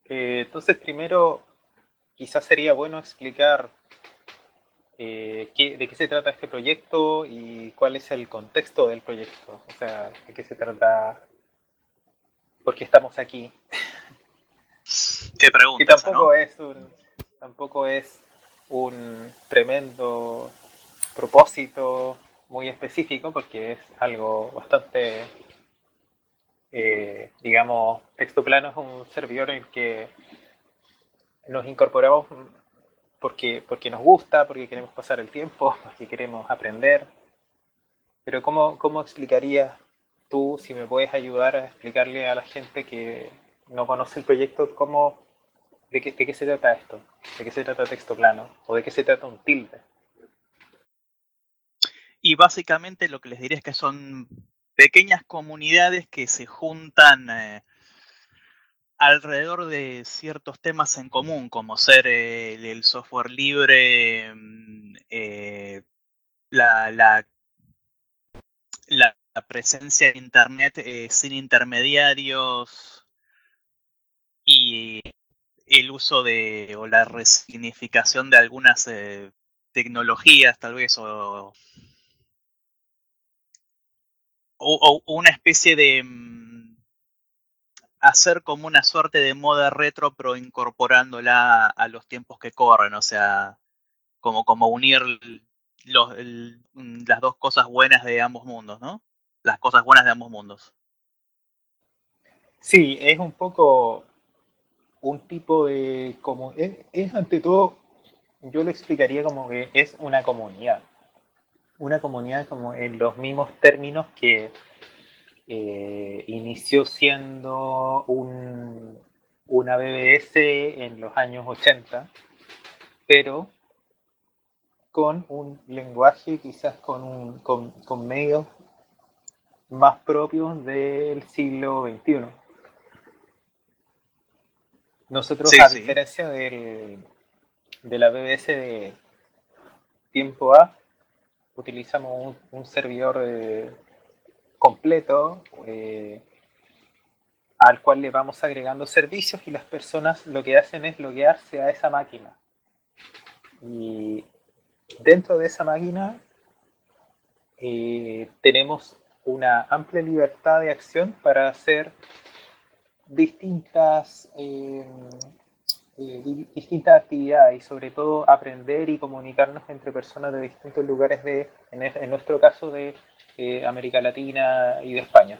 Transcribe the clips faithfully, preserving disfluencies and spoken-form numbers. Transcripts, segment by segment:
Eh, entonces, primero, quizás sería bueno explicar eh, qué, de qué se trata este proyecto y cuál es el contexto del proyecto. O sea, de qué se trata, por qué estamos aquí. Qué Que pregunta esa, tampoco ¿no? es un, tampoco es un tremendo propósito muy específico, porque es algo bastante, eh, digamos, Texto Plano es un servidor en el que nos incorporamos porque, porque nos gusta, porque queremos pasar el tiempo, porque queremos aprender. Pero ¿cómo, cómo explicarías tú, si me puedes ayudar a explicarle a la gente que no conoce el proyecto, cómo, de, qué, de qué se trata esto? ¿De qué se trata Texto Plano? ¿O de qué se trata un tilde? Y básicamente lo que les diría es que son pequeñas comunidades que se juntan eh, alrededor de ciertos temas en común, como ser eh, el, el software libre, mm, eh, la, la, la, presencia de Internet eh, sin intermediarios y el uso de o la resignificación de algunas eh, tecnologías, tal vez, o, o, o una especie de mm, hacer como una suerte de moda retro, pero incorporándola a los tiempos que corren, o sea, como, como unir los, el, las dos cosas buenas de ambos mundos, ¿no? Las cosas buenas de ambos mundos. Sí, es un poco un tipo de... Como, es, es ante todo, yo lo explicaría como que es una comunidad. Una comunidad como en los mismos términos que eh, inició siendo un, una B B S en los años ochenta, pero con un lenguaje quizás con, un, con, con medios más propios del siglo veintiuno. Nosotros, Sí, a sí. diferencia del, de la B B S de tiempo A, utilizamos un, un servidor eh, completo eh, al cual le vamos agregando servicios y las personas lo que hacen es loguearse a esa máquina. Y dentro de esa máquina eh, tenemos una amplia libertad de acción para hacer distintas, eh, eh, distintas actividades y sobre todo aprender y comunicarnos entre personas de distintos lugares de, en, en nuestro caso, de eh, América Latina y de España.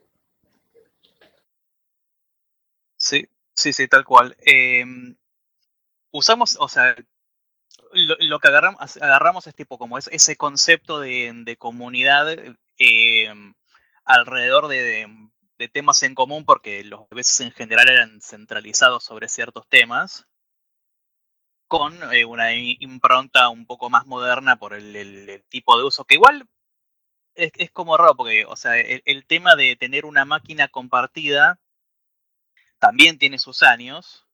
Sí, sí, sí, tal cual. Eh, usamos, o sea, lo, lo que agarramos, agarramos es tipo como es ese concepto de, de comunidad eh, alrededor de, de, de, temas en común, porque los veces en general eran centralizados sobre ciertos temas, con eh, una impronta un poco más moderna por el, el, el tipo de uso, que igual es, es, como raro, porque, o sea, el, el tema de tener una máquina compartida también tiene sus años,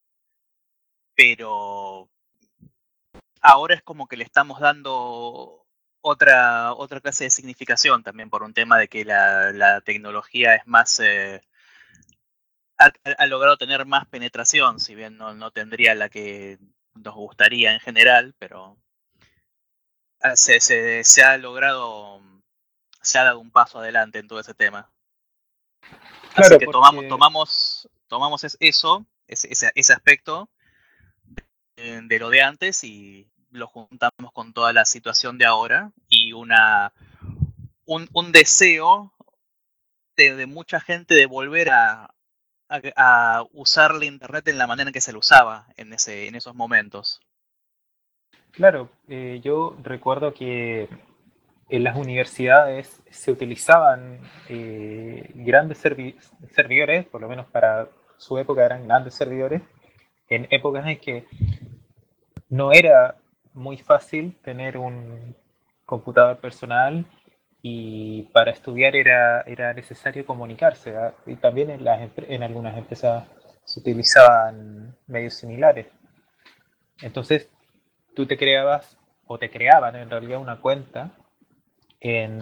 pero ahora es como que le estamos dando otra, otra clase de significación también por un tema de que la, la tecnología es más, eh, ha, ha, logrado tener más penetración, si bien no, no tendría la que nos gustaría en general, pero se, se, se ha logrado, se ha dado un paso adelante en todo ese tema. Así Claro, que tomamos, porque, tomamos, tomamos eso, ese, ese, ese aspecto de, de lo de antes y lo juntamos con toda la situación de ahora y una un, un deseo de, de, mucha gente de volver a, a, a, usar la internet en la manera en que se lo usaba en, ese, en esos momentos. claro, eh, yo recuerdo que en las universidades se utilizaban eh, grandes servi servidores, por lo menos para su época eran grandes servidores, en épocas en que no era muy fácil tener un computador personal y para estudiar era, era necesario comunicarse. ¿Verdad? Y también en, las, en algunas empresas se utilizaban medios similares. Entonces tú te creabas o te creaban en realidad una cuenta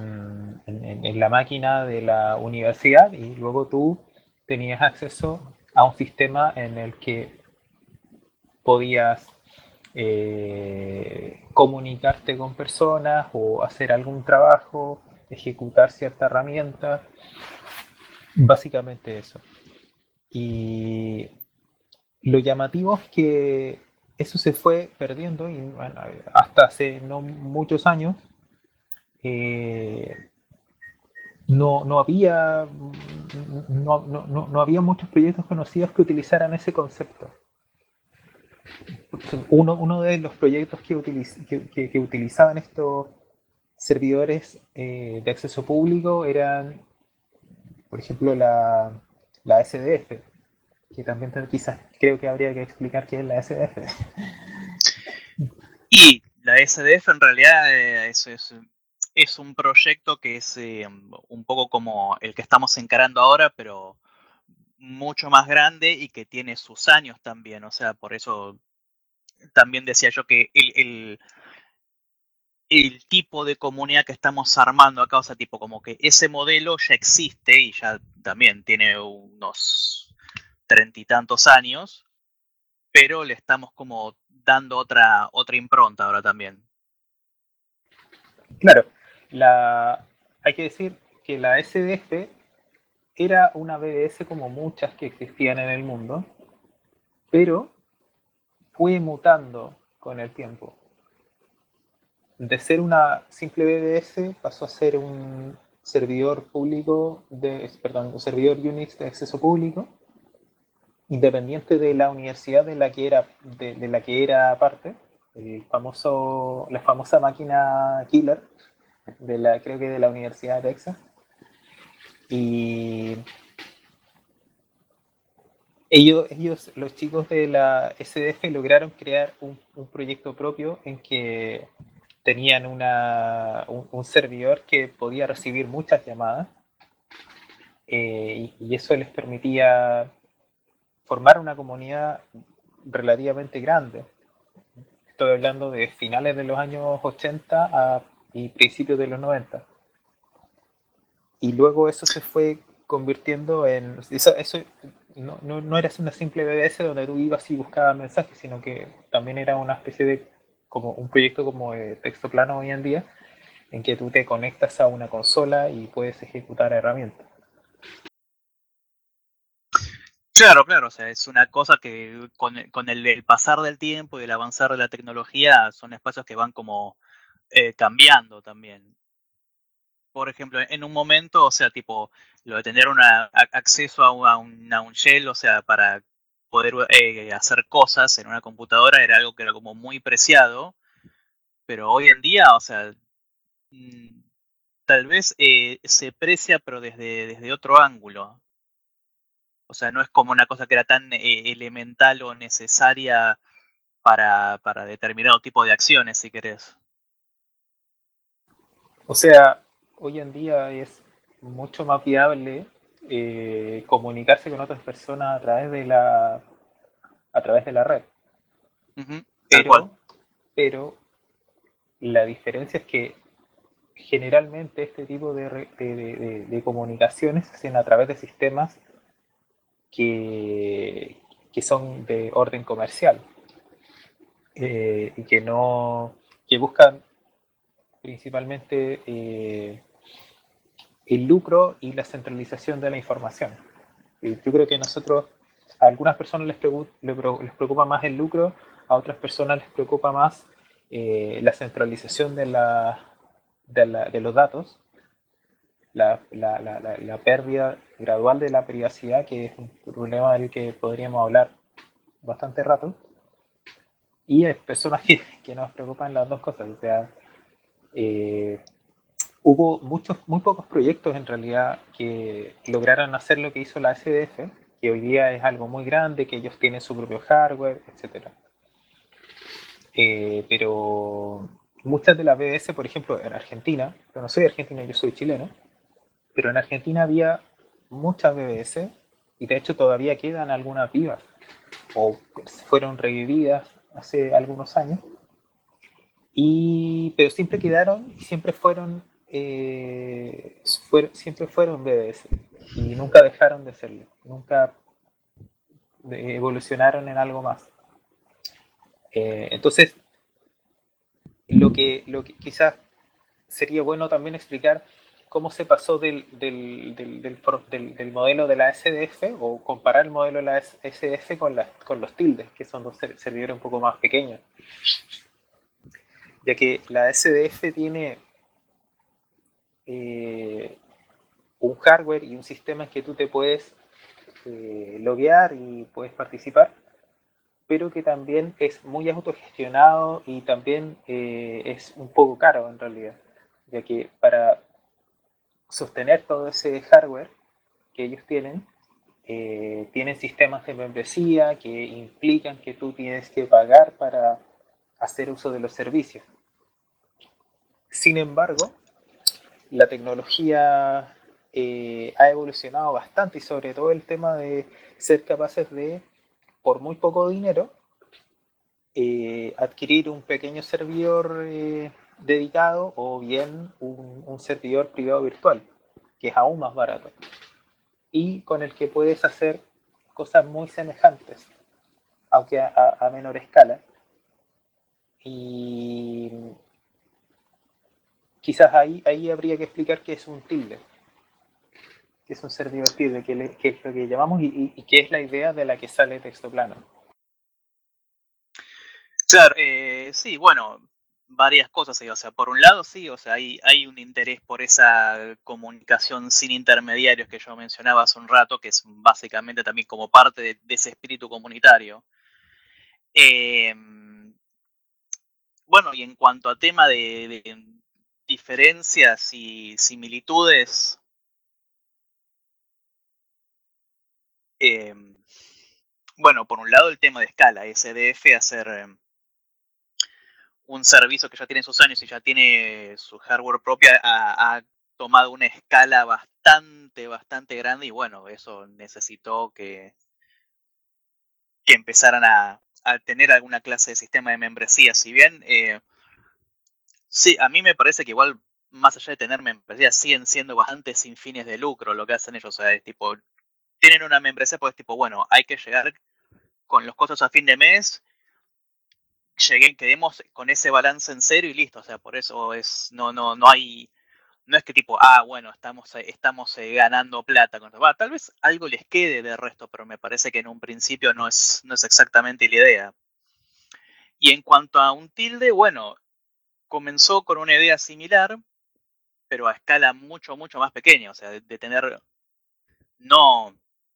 en, en, en, la máquina de la universidad y luego tú tenías acceso a un sistema en el que podías eh, comunicarte con personas o hacer algún trabajo, ejecutar cierta herramienta, básicamente eso. Y lo llamativo es que eso se fue perdiendo y bueno, hasta hace no muchos años eh, no, no había no, no, no, no había muchos proyectos conocidos que utilizaran ese concepto. Uno, uno de los proyectos que, utiliz, que, que, que utilizaban estos servidores eh, de acceso público eran, por ejemplo, la, la S D F, que también quizás creo que habría que explicar qué es la S D F. Y la S D F en realidad eh, es, es, es un proyecto que es eh, un poco como el que estamos encarando ahora, pero mucho más grande y que tiene sus años también. O sea, por eso también decía yo que el, el, el tipo de comunidad que estamos armando acá, o sea, tipo como que ese modelo ya existe y ya también tiene unos treinta y tantos años, pero le estamos como dando otra, otra impronta ahora también. Claro, la, hay que decir que la S D F era una B B S como muchas que existían en el mundo, pero fue mutando con el tiempo. De ser una simple B B S pasó a ser un servidor público, de, perdón, un servidor Unix de acceso público, independiente de la universidad de la que era, de, de la que era parte, el famoso, la famosa máquina killer, de la, creo que de la Universidad de Texas. Y ellos, ellos, los chicos de la S D F lograron crear un, un proyecto propio en que tenían una, un, un servidor que podía recibir muchas llamadas eh, y, y eso les permitía formar una comunidad relativamente grande. Estoy hablando de finales de los años ochenta a, y principios de los noventa. Y luego eso se fue convirtiendo en... Eso, eso no, no, no era una simple B B S donde tú ibas y buscabas mensajes, sino que también era una especie de... como un proyecto como de texto plano hoy en día, en que tú te conectas a una consola y puedes ejecutar herramientas. Claro, claro, o sea, es una cosa que con, con el, el, pasar del tiempo y el avanzar de la tecnología son espacios que van como eh, cambiando también. Por ejemplo, en un momento, o sea, tipo, lo de tener una, a, acceso a, a, un, a un shell, o sea, para poder eh, hacer cosas en una computadora era algo que era como muy preciado, pero hoy en día, o sea, mmm, tal vez eh, se precia, pero desde, desde otro ángulo. O sea, no es como una cosa que era tan eh, elemental o necesaria para, para determinado tipo de acciones, si querés. O sea, hoy en día es mucho más viable eh, comunicarse con otras personas a través de la, a través de la red. Uh-huh, tal cual. Pero, pero la diferencia es que generalmente este tipo de, de, de, de comunicaciones se hacen a través de sistemas que, que son de orden comercial eh, y que no que buscan principalmente eh, el lucro y la centralización de la información. Y yo creo que nosotros a algunas personas les preocupa, les preocupa más el lucro, a otras personas les preocupa más eh, la centralización de, la, de, la, de los datos, la, la, la, la, pérdida gradual de la privacidad, que es un problema del que podríamos hablar bastante rato, y hay personas que, que nos preocupan las dos cosas, o sea, eh, hubo muchos, muy pocos proyectos en realidad que lograran hacer lo que hizo la S D F, que hoy día es algo muy grande, que ellos tienen su propio hardware, etcétera. Eh, pero muchas de las B B S, por ejemplo, en Argentina, yo no soy argentino, yo soy chileno, pero en Argentina había muchas B B S y de hecho todavía quedan algunas vivas o fueron revividas hace algunos años, y, pero siempre quedaron y siempre fueron, eh, fueron siempre fueron B B S y nunca dejaron de serlo, nunca evolucionaron en algo más. Eh, entonces, lo que, lo que quizás sería bueno también explicar cómo se pasó del, del, del, del, del, del modelo de la S D F o comparar el modelo de la S D F con, la, con los tildes, que son dos servidores un poco más pequeños. Ya que la S D F tiene eh, un hardware y un sistema en que tú te puedes eh, loguear y puedes participar, pero que también es muy autogestionado y también eh, es un poco caro en realidad, ya que para sostener todo ese hardware que ellos tienen, eh, tienen sistemas de membresía que implican que tú tienes que pagar para hacer uso de los servicios. Sin embargo, la tecnología eh, ha evolucionado bastante y sobre todo el tema de ser capaces de, por muy poco dinero, eh, adquirir un pequeño servidor eh, dedicado o bien un, un servidor privado virtual, que es aún más barato y con el que puedes hacer cosas muy semejantes, aunque a, a, a menor escala. Y quizás ahí, ahí habría que explicar qué es un tilde, qué es un servidor tilde, qué, le, qué es lo que llamamos y, y, y qué es la idea de la que sale texto plano. Claro, eh, sí, bueno, varias cosas. O sea, por un lado, sí, o sea, hay, hay un interés por esa comunicación sin intermediarios que yo mencionaba hace un rato, que es básicamente también como parte de, de ese espíritu comunitario. Eh, bueno, y en cuanto a tema de, de diferencias y similitudes, eh, bueno, por un lado el tema de escala, S D F hacer eh, un servicio que ya tiene sus años y ya tiene su hardware propia, ha, ha tomado una escala bastante, bastante grande y bueno, eso necesitó que, que empezaran a, a tener alguna clase de sistema de membresía. Si bien, eh, sí, a mí me parece que igual, más allá de tener membresía, siguen siendo bastante sin fines de lucro lo que hacen ellos. O sea, es tipo, tienen una membresía pues tipo, bueno, hay que llegar con los costos a fin de mes, lleguen, quedemos con ese balance en cero y listo. O sea, por eso es, no, no, no hay, no es que tipo, ah, bueno, estamos, estamos eh, ganando plata con esto. Va, tal vez algo les quede de resto, pero me parece que en un principio no es, no es exactamente la idea. Y en cuanto a un tilde, bueno, comenzó con una idea similar, pero a escala mucho, mucho más pequeña. O sea, de, de tener no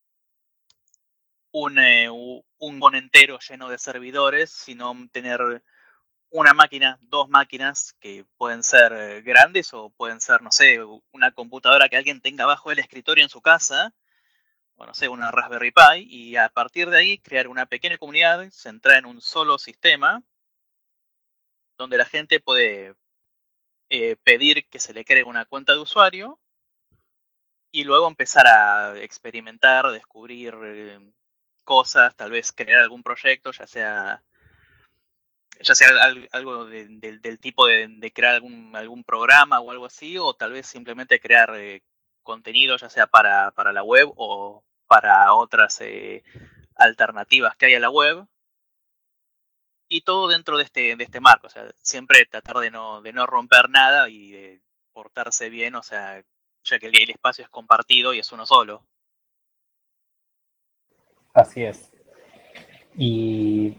un, eh, un bon entero lleno de servidores, sino tener una máquina, dos máquinas que pueden ser eh, grandes o pueden ser, no sé, una computadora que alguien tenga abajo del escritorio en su casa, o no sé, una Raspberry Pi, y a partir de ahí crear una pequeña comunidad centrada en un solo sistema, donde la gente puede eh, pedir que se le cree una cuenta de usuario y luego empezar a experimentar, descubrir eh, cosas, tal vez crear algún proyecto, ya sea ya sea algo de, de, del tipo de, de crear algún, algún programa o algo así, o tal vez simplemente crear eh, contenido, ya sea para, para la web o para otras eh, alternativas que hay a la web. Y todo dentro de este, de este marco, o sea, siempre tratar de no, de no romper nada y de portarse bien, o sea, ya que el, el espacio es compartido y es uno solo. Así es. Y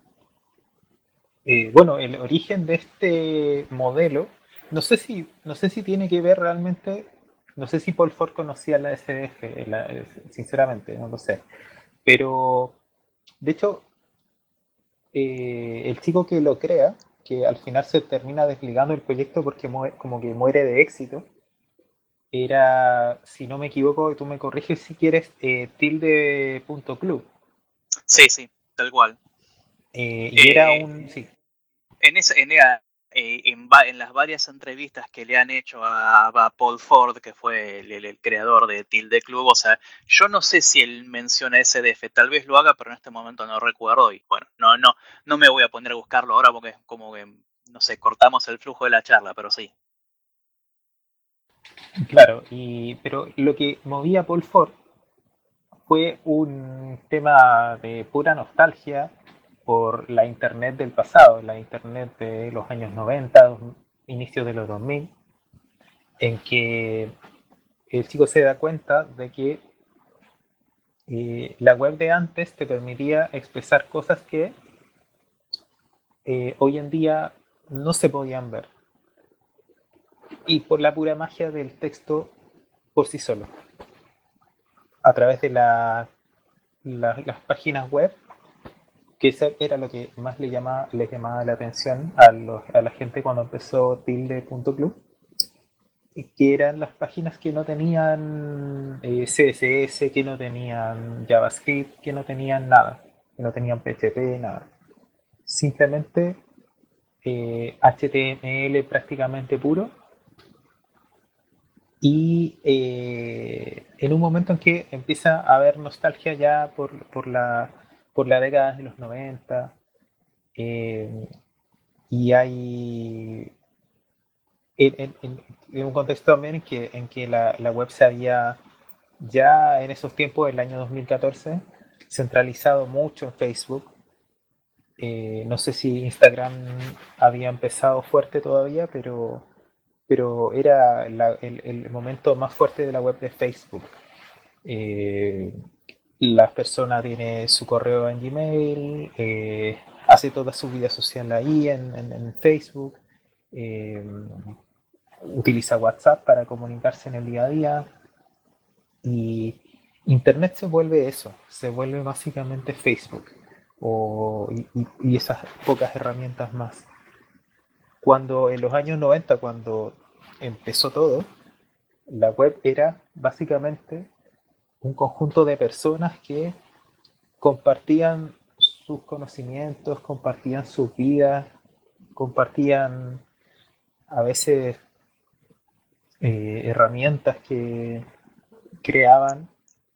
eh, bueno, el origen de este modelo, no sé si, no sé si tiene que ver realmente, no sé si Paul Ford conocía la S D F, la, sinceramente, no lo sé. Pero, de hecho, eh, el chico que lo crea, que al final se termina desligando el proyecto porque muere, como que muere de éxito, era, si no me equivoco, tú me corriges si quieres, eh, tilde.club. Sí, sí, tal cual. Eh, y era Eh, un, sí, en, esa, en, eh, en, en, las varias entrevistas que le han hecho a, a Paul Ford, que fue el, el, el, creador de Tilde Club, o sea, yo no sé si él menciona S D F, tal vez lo haga, pero en este momento no recuerdo y bueno, no, no, no me voy a poner a buscarlo ahora porque como que, no sé, cortamos el flujo de la charla, pero sí. claro, y, pero lo que movía a Paul Ford fue un tema de pura nostalgia por la internet del pasado, la internet de los años noventa, inicios de los dos mil, en que el chico se da cuenta de que eh, la web de antes te permitía expresar cosas que eh, hoy en día no se podían ver, y por la pura magia del texto por sí solo, a través de la, la, las páginas web, que eso era lo que más le llamaba, le llamaba la atención a, los, a la gente cuando empezó tilde punto club, que eran las páginas que no tenían eh, C S S, que no tenían JavaScript, que no tenían nada, que no tenían P H P, nada. Simplemente eh, H T M L prácticamente puro. Y eh, en un momento en que empieza a haber nostalgia ya por, por, la, por la década de los noventa, eh, y hay en, en, en, en, un contexto también en que, en que la, la web se había ya en esos tiempos, el año dos mil catorce, centralizado mucho en Facebook. Eh, no sé si Instagram había empezado fuerte todavía, pero, pero era la, el, el momento más fuerte de la web de Facebook. Eh, la persona tiene su correo en Gmail, eh, hace toda su vida social ahí en, en, en Facebook, eh, utiliza WhatsApp para comunicarse en el día a día, y Internet se vuelve eso, se vuelve básicamente Facebook o, y, y esas pocas herramientas más. Cuando en los años noventa, cuando empezó todo, la web era básicamente un conjunto de personas que compartían sus conocimientos, compartían sus vidas, compartían a veces eh, herramientas que creaban.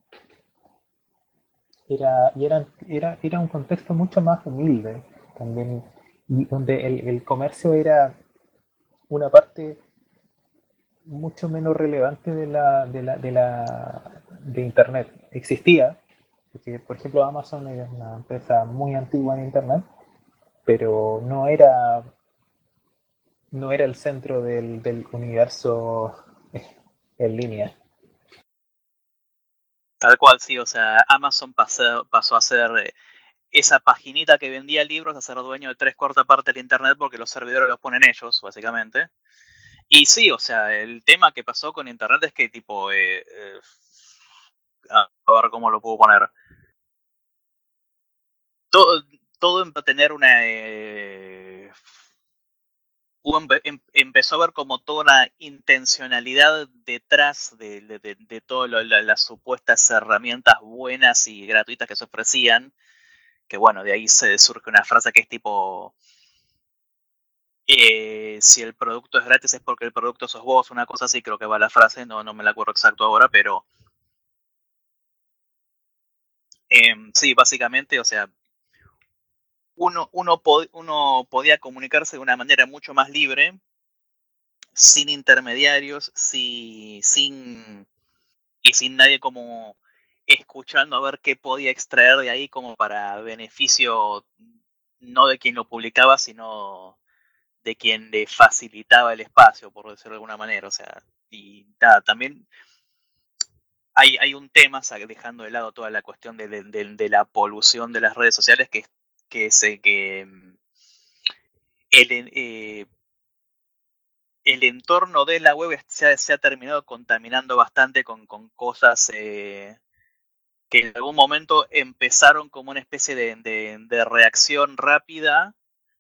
Era, y era, era, era un contexto mucho más humilde también, y donde el, el comercio era una parte mucho menos relevante de la, de la, de la de internet. Existía, porque por ejemplo Amazon es una empresa muy antigua en internet, pero no era no era el centro del, del universo en línea. Tal cual, sí, o sea, Amazon pasó, pasó a ser eh, esa paginita que vendía libros a ser dueño de tres cuartas partes del internet porque los servidores los ponen ellos, básicamente. Y sí, o sea, el tema que pasó con internet es que tipo, eh, eh, a ver cómo lo puedo poner. Todo, todo empezó a tener una... Eh, em, empezó a ver como toda la intencionalidad detrás de, de, de, de todas la, las supuestas herramientas buenas y gratuitas que se ofrecían, que bueno, de ahí se surge una frase que es tipo, eh, si el producto es gratis es porque el producto sos vos, una cosa así creo que va la frase, no, no me la acuerdo exacto ahora, pero eh, sí, básicamente, o sea, uno, uno, pod, uno podía comunicarse de una manera mucho más libre, sin intermediarios, si, sin y sin nadie como escuchando a ver qué podía extraer de ahí como para beneficio no de quien lo publicaba, sino de quien le facilitaba el espacio, por decirlo de alguna manera. O sea, y nada, también hay, hay un tema, o sea, dejando de lado toda la cuestión de, de, de, de la polución de las redes sociales, que, que, se, que el, eh, el entorno de la web se ha, se ha terminado contaminando bastante con, con cosas eh, que en algún momento empezaron como una especie de, de, de reacción rápida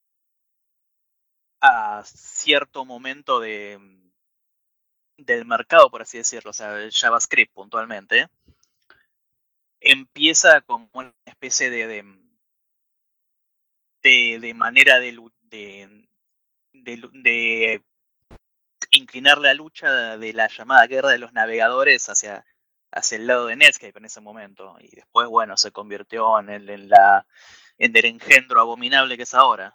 a cierto momento de, del mercado, por así decirlo, o sea, el JavaScript puntualmente, empieza como una especie de, de, de, de manera de, de, de, de inclinar la lucha de la llamada guerra de los navegadores hacia, hacia el lado de Netscape en ese momento. Y después, bueno, se convirtió en el, en la, en el engendro abominable que es ahora.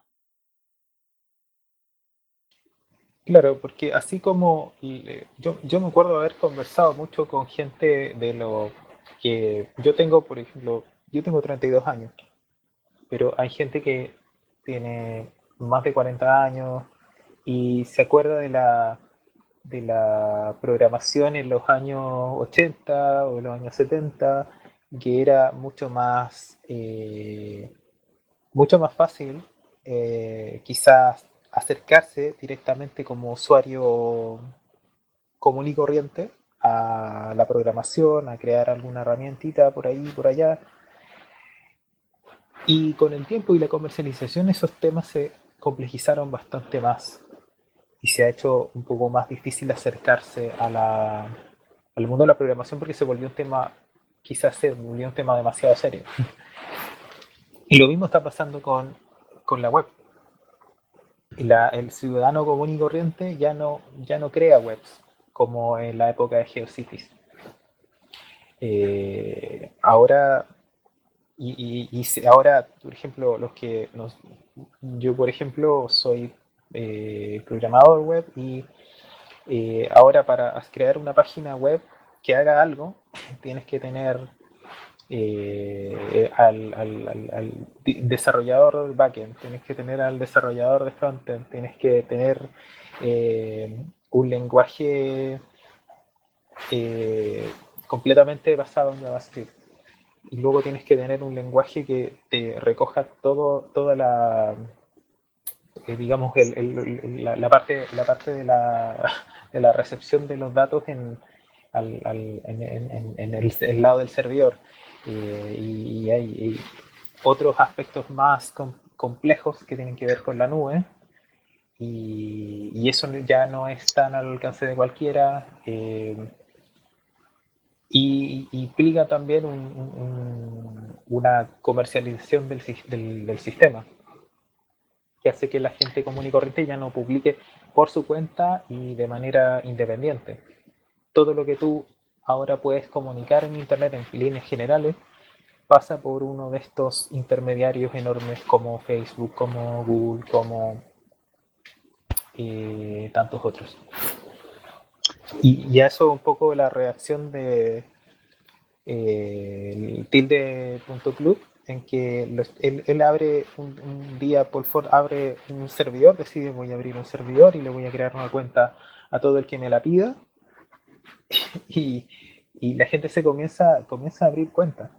Claro, porque así como yo, yo me acuerdo de haber conversado mucho con gente de los que yo tengo, por ejemplo, yo tengo treinta y dos años, pero hay gente que tiene más de cuarenta años y se acuerda de la, de la programación en los años ochenta o los años setenta, que era mucho más, eh, mucho más fácil eh, quizás acercarse directamente como usuario común y corriente a la programación, a crear alguna herramientita por ahí, por allá. Y con el tiempo y la comercialización esos temas se complejizaron bastante más y se ha hecho un poco más difícil acercarse a la, al mundo de la programación porque se volvió un tema, quizás se volvió un tema demasiado serio. Y lo mismo está pasando con, con la web. La, el ciudadano común y corriente ya no, ya no crea webs como en la época de GeoCities. Eh, ahora, y, y, y, ahora, por ejemplo, los que nos, yo, por ejemplo, soy eh, programador web y eh, ahora para crear una página web que haga algo, tienes que tener eh, al, al, al, al, desarrollador del backend, tienes que tener al desarrollador de frontend, tienes que tener eh, un lenguaje eh, completamente basado en JavaScript. Y luego tienes que tener un lenguaje que te recoja todo, toda la, eh, digamos, el, el, la, la, parte, la parte de la, de la recepción de los datos en, al, al, en, en, en el, el, lado del servidor. Eh, y hay y otros aspectos más com complejos que tienen que ver con la nube. Y, y eso ya no es tan al alcance de cualquiera. Eh, y, y implica también un, un, una comercialización del, del, del sistema, que hace que la gente común y corriente ya no publique por su cuenta y de manera independiente. Todo lo que tú ahora puedes comunicar en Internet en líneas generales pasa por uno de estos intermediarios enormes como Facebook, como Google, como eh, tantos otros. Y ya eso un poco la reacción de eh, tilde.club, en que los, él, él, abre un, un día, por favor, abre un servidor, decide voy a abrir un servidor y le voy a crear una cuenta a todo el que me la pida y, y la gente se comienza, comienza a abrir cuentas.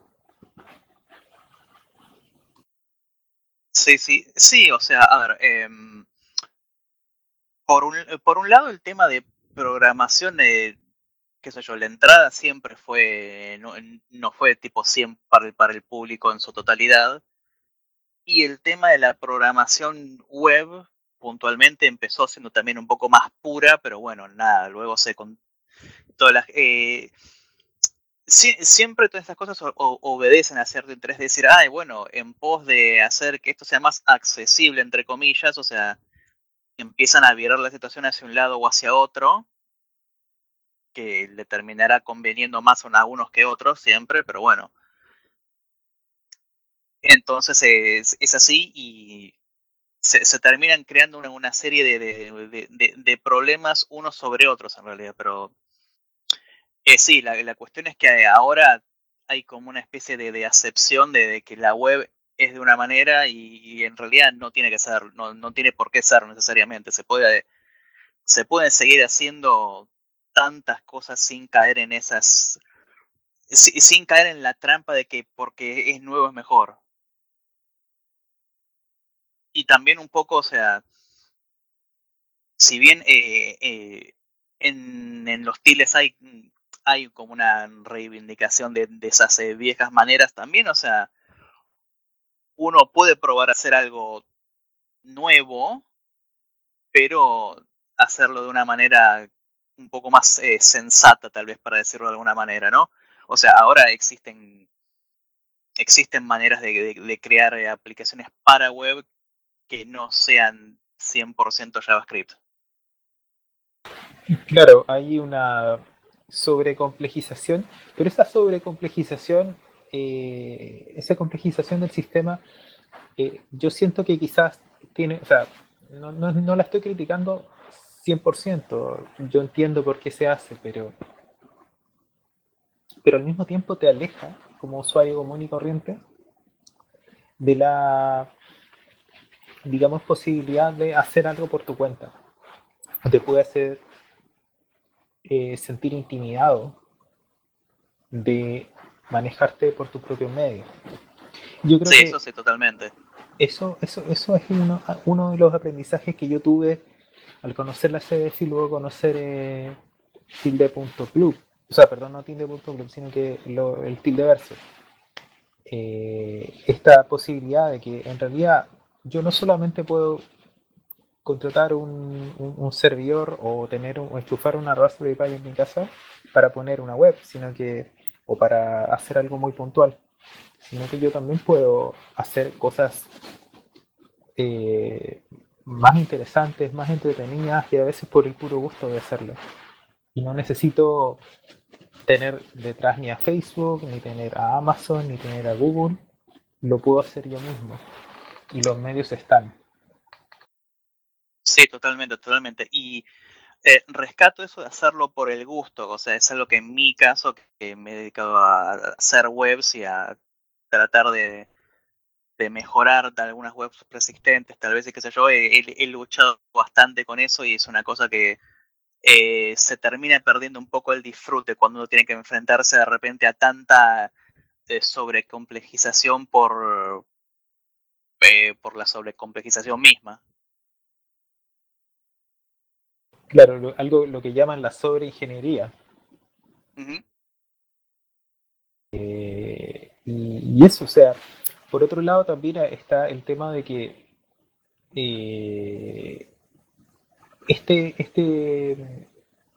Sí, sí, sí, o sea, a ver, eh, por, un, por un lado el tema de programación, eh, qué sé yo, la entrada siempre fue, no, no fue tipo cien para el, para el público en su totalidad, y el tema de la programación web puntualmente empezó siendo también un poco más pura, pero bueno, nada, luego se con todas las... Eh, si, siempre todas estas cosas o, o, obedecen a cierto interés de decir, ay, bueno, en pos de hacer que esto sea más accesible, entre comillas, o sea, empiezan a virar la situación hacia un lado o hacia otro, que le terminará conveniendo más a unos que otros siempre, pero bueno. Entonces es, es así y se, se, terminan creando una, una serie de, de, de, de, problemas unos sobre otros en realidad, pero eh, sí, la, la cuestión es que ahora hay como una especie de, de acepción de, de que la web es de una manera y, y en realidad no tiene que ser, no, no tiene por qué ser necesariamente, se puede, se pueden seguir haciendo tantas cosas sin caer en esas, sin caer en la trampa de que porque es nuevo es mejor. Y también un poco, o sea, si bien eh, eh, en, en los tiles hay, hay como una reivindicación de, de esas eh, viejas maneras también, o sea, uno puede probar a hacer algo nuevo, pero hacerlo de una manera un poco más eh, sensata, tal vez, para decirlo de alguna manera, ¿no? O sea, ahora existen, existen maneras de, de, de crear eh, aplicaciones para web que no sean cien por ciento JavaScript. Claro, hay una sobrecomplejización, pero esa sobrecomplejización, eh, esa complejización del sistema, eh, yo siento que quizás tiene, o sea, no, no, no la estoy criticando cien por ciento, yo entiendo por qué se hace, pero pero al mismo tiempo te aleja como usuario común y corriente de la, digamos, posibilidad de hacer algo por tu cuenta. Te puede hacer eh, sentir intimidado de manejarte por tus propios medios. Yo creo Sí, que eso sí, totalmente. eso, eso, eso es uno, uno de los aprendizajes que yo tuve al conocer la C D F y luego conocer eh, tilde.club. O sea, perdón, no tilde.club, sino que lo, el tilde verso. Eh, esta posibilidad de que en realidad yo no solamente puedo contratar un, un, un servidor o tener un, o enchufar una Raspberry Pi en mi casa para poner una web, sino que o para hacer algo muy puntual, sino que yo también puedo hacer cosas eh, más interesantes, más entretenidas y a veces por el puro gusto de hacerlo. Y no necesito tener detrás ni a Facebook, ni tener a Amazon, ni tener a Google. Lo puedo hacer yo mismo. Y los medios están. Sí, totalmente, totalmente. Y eh, rescato eso de hacerlo por el gusto, o sea, es algo que en mi caso, que me he dedicado a hacer webs y a tratar de, de mejorar de algunas webs persistentes, tal vez, y qué sé yo, he, he- he luchado bastante con eso y es una cosa que eh, se termina perdiendo un poco el disfrute cuando uno tiene que enfrentarse de repente a tanta eh, sobrecomplejización por, eh, por la sobrecomplejización misma. Claro, lo, algo lo que llaman la sobreingeniería. Ujú. Eh, y, y, eso, o sea, por otro lado también está el tema de que eh, este, este,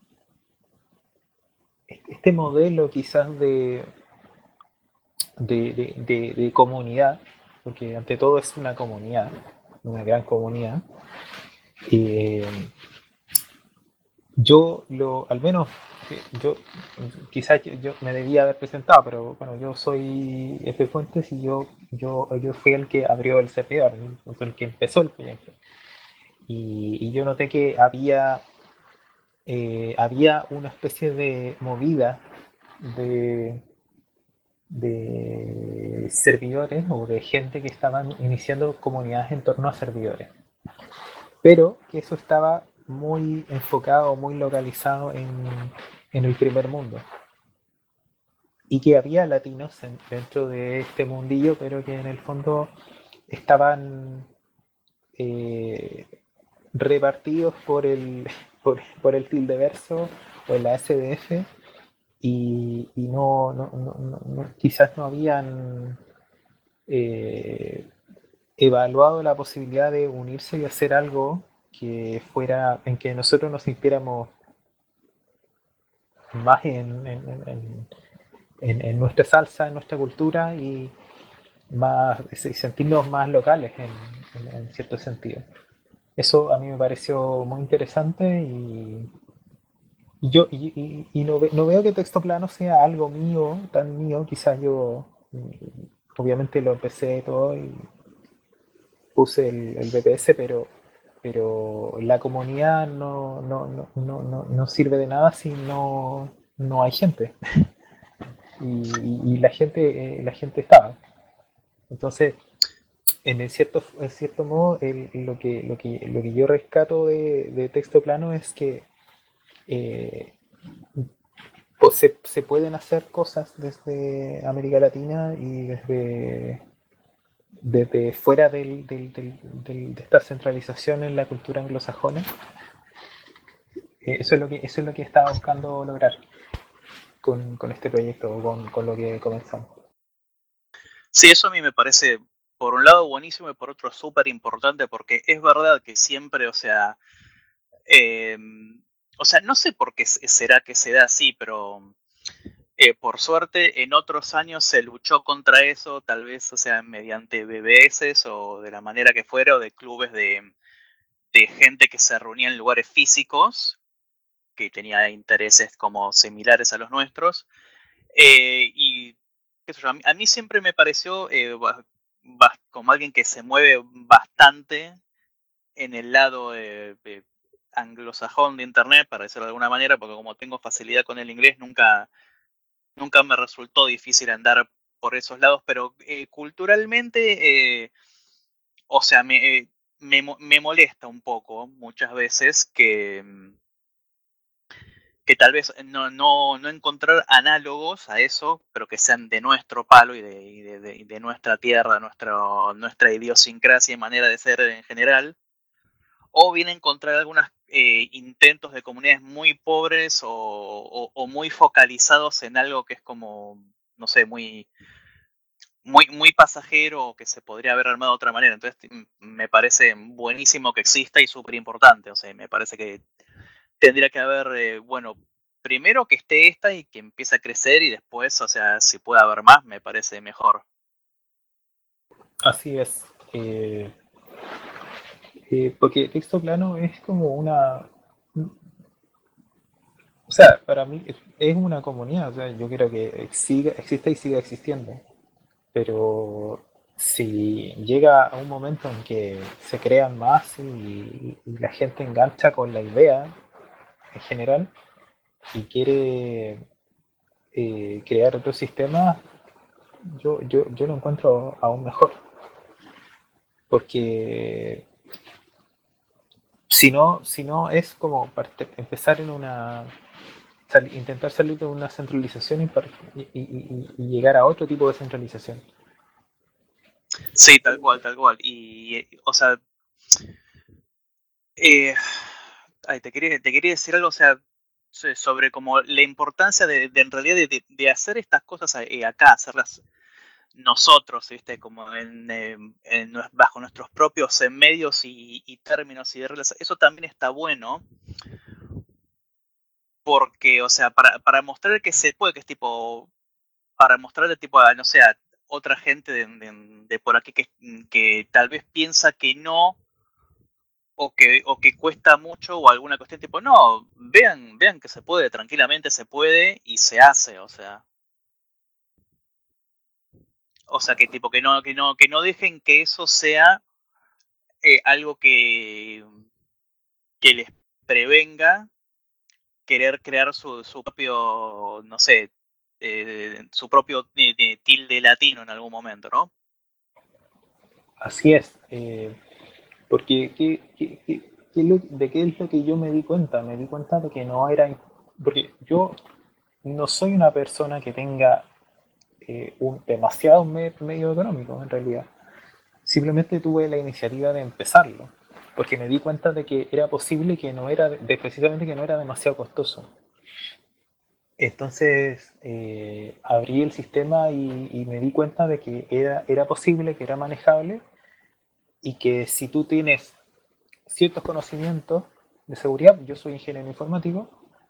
este modelo quizás de, de, de, de, de comunidad, porque ante todo es una comunidad, una gran comunidad, eh, yo lo, al menos yo, quizás yo, yo, me debía haber presentado, pero bueno, yo soy F Fuentes y yo, yo, yo fui el que abrió el servidor, el que empezó el proyecto. Y, y yo noté que había, eh, había una especie de movida de, de servidores o de gente que estaban iniciando comunidades en torno a servidores. Pero que eso estaba muy enfocado, muy localizado en, en el primer mundo. Y que había latinos en, dentro de este mundillo, pero que en el fondo estaban eh, repartidos por el, por, por el tilde verso o en la S D F y, y no, no, no, no, quizás no habían eh, evaluado la posibilidad de unirse y hacer algo que fuera en que nosotros nos sintiéramos más en, en, en, en, en nuestra salsa, en nuestra cultura y más y sentirnos más locales en, en, en cierto sentido. Eso a mí me pareció muy interesante y, y yo y, y, y no, ve, no, veo que texto plano sea algo mío, tan mío, quizás yo obviamente lo empecé todo y puse el, el B P S, pero pero la comunidad no, no, no, no, no, no sirve de nada si no, no hay gente. Y, y la gente eh, la gente estaba. Entonces, en el cierto, en cierto modo, el, lo, que, lo, que, lo que yo rescato de, de texto plano es que eh, pues se, se, pueden hacer cosas desde América Latina y desde, desde fuera del, del, del, del, de esta centralización en la cultura anglosajona. Eh, eso, es lo que, eso es lo que estaba buscando lograr con, con este proyecto, con, con lo que comenzamos. Sí, eso a mí me parece, por un lado, buenísimo y por otro súper importante, porque es verdad que siempre, o sea, eh, o sea, no sé por qué será que se da así, pero eh, por suerte en otros años se luchó contra eso, tal vez, o sea, mediante B B S o de la manera que fuera, o de clubes de, de gente que se reunía en lugares físicos, que tenía intereses como similares a los nuestros. Eh, y qué sé yo, a, mí, a, mí, siempre me pareció eh, como alguien que se mueve bastante en el lado de, de anglosajón de internet, para decirlo de alguna manera, porque como tengo facilidad con el inglés, nunca nunca me resultó difícil andar por esos lados, pero eh, culturalmente, eh, o sea, me, eh, me, me molesta un poco muchas veces que, mm, que tal vez no, no, no encontrar análogos a eso, pero que sean de nuestro palo y de, y de, de, de nuestra tierra, nuestro, nuestra idiosincrasia y manera de ser en general, o bien encontrar algunos eh, intentos de comunidades muy pobres o, o, o, muy focalizados en algo que es como, no sé, muy, muy, muy pasajero o que se podría haber armado de otra manera. Entonces me parece buenísimo que exista y súper importante. O sea, me parece que tendría que haber, eh, bueno, primero que esté esta y que empiece a crecer y después, o sea, si puede haber más, me parece mejor. Así es. Eh, eh, porque texto plano es como una... O sea, para mí es una comunidad, o sea, yo quiero que siga, exista y siga existiendo. Pero si llega a un momento en que se crean más y, y la gente engancha con la idea en general y quiere eh, crear otro sistema, yo, yo, yo lo encuentro aún mejor. Porque si no, si no es como parte, empezar en una... Sal, intentar salir de una centralización y, y, y, y, llegar a otro tipo de centralización. Sí, tal cual, tal cual. Y, eh, o sea, eh, ay, te, quería, te quería decir algo, o sea, sobre como la importancia de, de en realidad de, de, hacer estas cosas acá, hacerlas nosotros, ¿viste? Como en, en, en, bajo nuestros propios medios y, y términos y de reglas. Eso también está bueno, porque, o sea, para, para mostrar que se puede, que es tipo, para mostrarle tipo a, no sé, a otra gente de, de, de por aquí que, que tal vez piensa que no, o que, o que cuesta mucho o alguna cuestión tipo, no, vean, vean que se puede, tranquilamente se puede y se hace, o sea. O sea, que tipo, que no, que no, que no dejen que eso sea eh, algo que, que les prevenga querer crear su, su propio, no sé, eh, su propio eh, tilde latino en algún momento, ¿no? Así es. Eh, porque ¿qué, qué, qué, qué lo, ¿de qué es lo que yo me di cuenta? Me di cuenta de que no era... Porque yo no soy una persona que tenga eh, un demasiado me, medio económico, en realidad. Simplemente tuve la iniciativa de empezarlo. Porque me di cuenta de que era posible que no era, de, precisamente que no era demasiado costoso. Entonces eh, abrí el sistema y, y, me di cuenta de que era, era posible, que era manejable y que si tú tienes ciertos conocimientos de seguridad, yo soy ingeniero informático,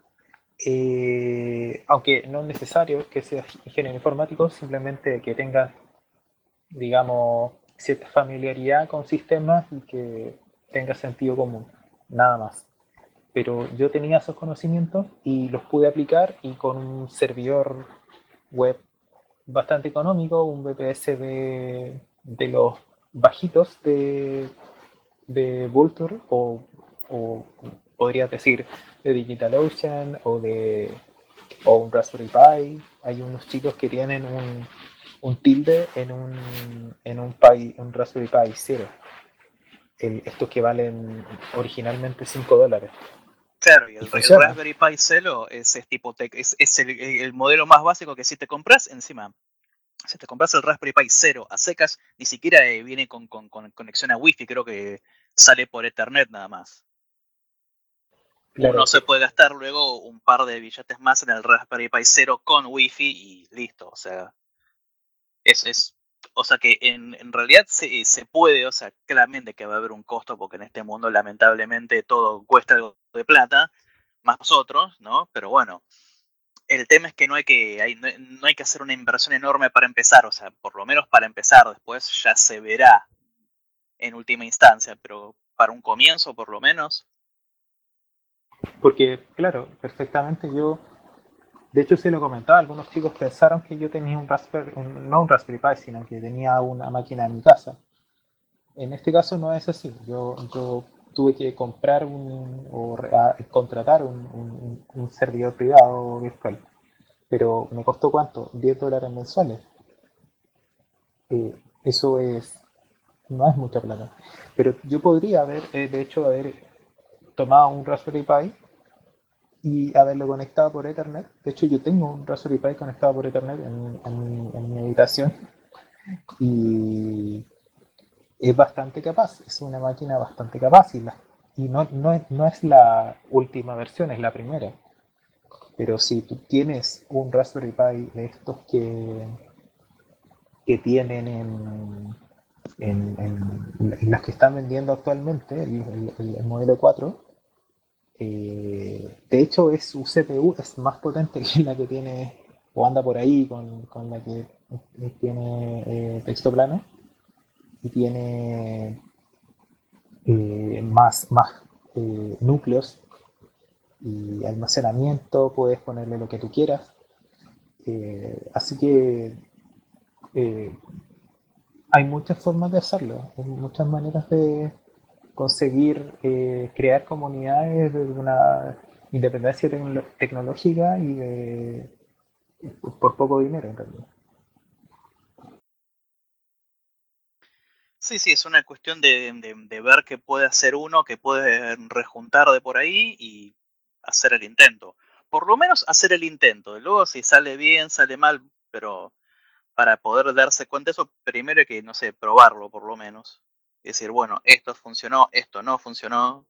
eh, aunque no es necesario que seas ingeniero informático, simplemente que tengas, digamos, cierta familiaridad con sistemas y que tenga sentido común, nada más. Pero yo tenía esos conocimientos y los pude aplicar y con un servidor web bastante económico, un V P S de, de los bajitos de, de Vultr o, o podrías decir de DigitalOcean o de o un Raspberry Pi. Hay unos chicos que tienen un, un tilde en un, en un, Pi, un Raspberry Pi cero. El, estos que valen originalmente cinco dólares. Claro, y Y el, el funciona. Raspberry Pi Celo es, es tipo, te, es, es el, el, modelo más básico que si te compras, encima, si te compras el Raspberry Pi cero a secas, ni siquiera eh, viene con, con, con conexión a Wi-Fi, creo que sale por Ethernet nada más. Uno Claro, se puede gastar luego un par de billetes más en el Raspberry Pi cero con Wi-Fi y listo, o sea, es, es o sea que en, en realidad se, se puede, o sea, claramente que va a haber un costo porque en este mundo lamentablemente todo cuesta algo de plata, más nosotros, ¿no? Pero bueno, el tema es que no hay que, hay, no, no hay que hacer una inversión enorme para empezar, o sea, por lo menos para empezar, después ya se verá en última instancia, pero para un comienzo por lo menos. porque claro, perfectamente yo, de hecho se lo comentaba, algunos chicos pensaron que yo tenía un Raspberry, un, no un Raspberry Pi, sino que tenía una máquina en mi casa. En este caso no es así, yo, yo tuve que comprar un, o a, contratar un, un, un servidor privado virtual. pero ¿me costó cuánto? diez dólares mensuales. Eh, eso es, no es mucha plata. Pero yo podría haber, eh, de hecho, haber tomado un Raspberry Pi y haberlo conectado por Ethernet. De hecho, yo tengo un Raspberry Pi conectado por Ethernet en, en, en mi habitación y es bastante capaz, es una máquina bastante capaz y, la, y no, no, es, no es la última versión, es la primera. Pero si tú tienes un Raspberry Pi de estos que, que tienen en, en, en, en las que están vendiendo actualmente, el, el, el modelo cuatro, eh, de hecho es su C P U es más potente que la que tiene o anda por ahí con, con la que tiene eh, texto plano y tiene eh, más, más eh, núcleos y almacenamiento, puedes ponerle lo que tú quieras. Eh, así que eh, hay muchas formas de hacerlo, hay muchas maneras de conseguir eh, crear comunidades de una independencia tecno tecnológica y de, por poco dinero en realidad. Sí, sí, es una cuestión de, de, de ver qué puede hacer uno, qué puede rejuntar de por ahí y hacer el intento. Por lo menos hacer el intento. Luego si sale bien, sale mal, pero para poder darse cuenta de eso, primero hay que, no sé, probarlo por lo menos. Y decir, bueno, esto funcionó, esto no funcionó.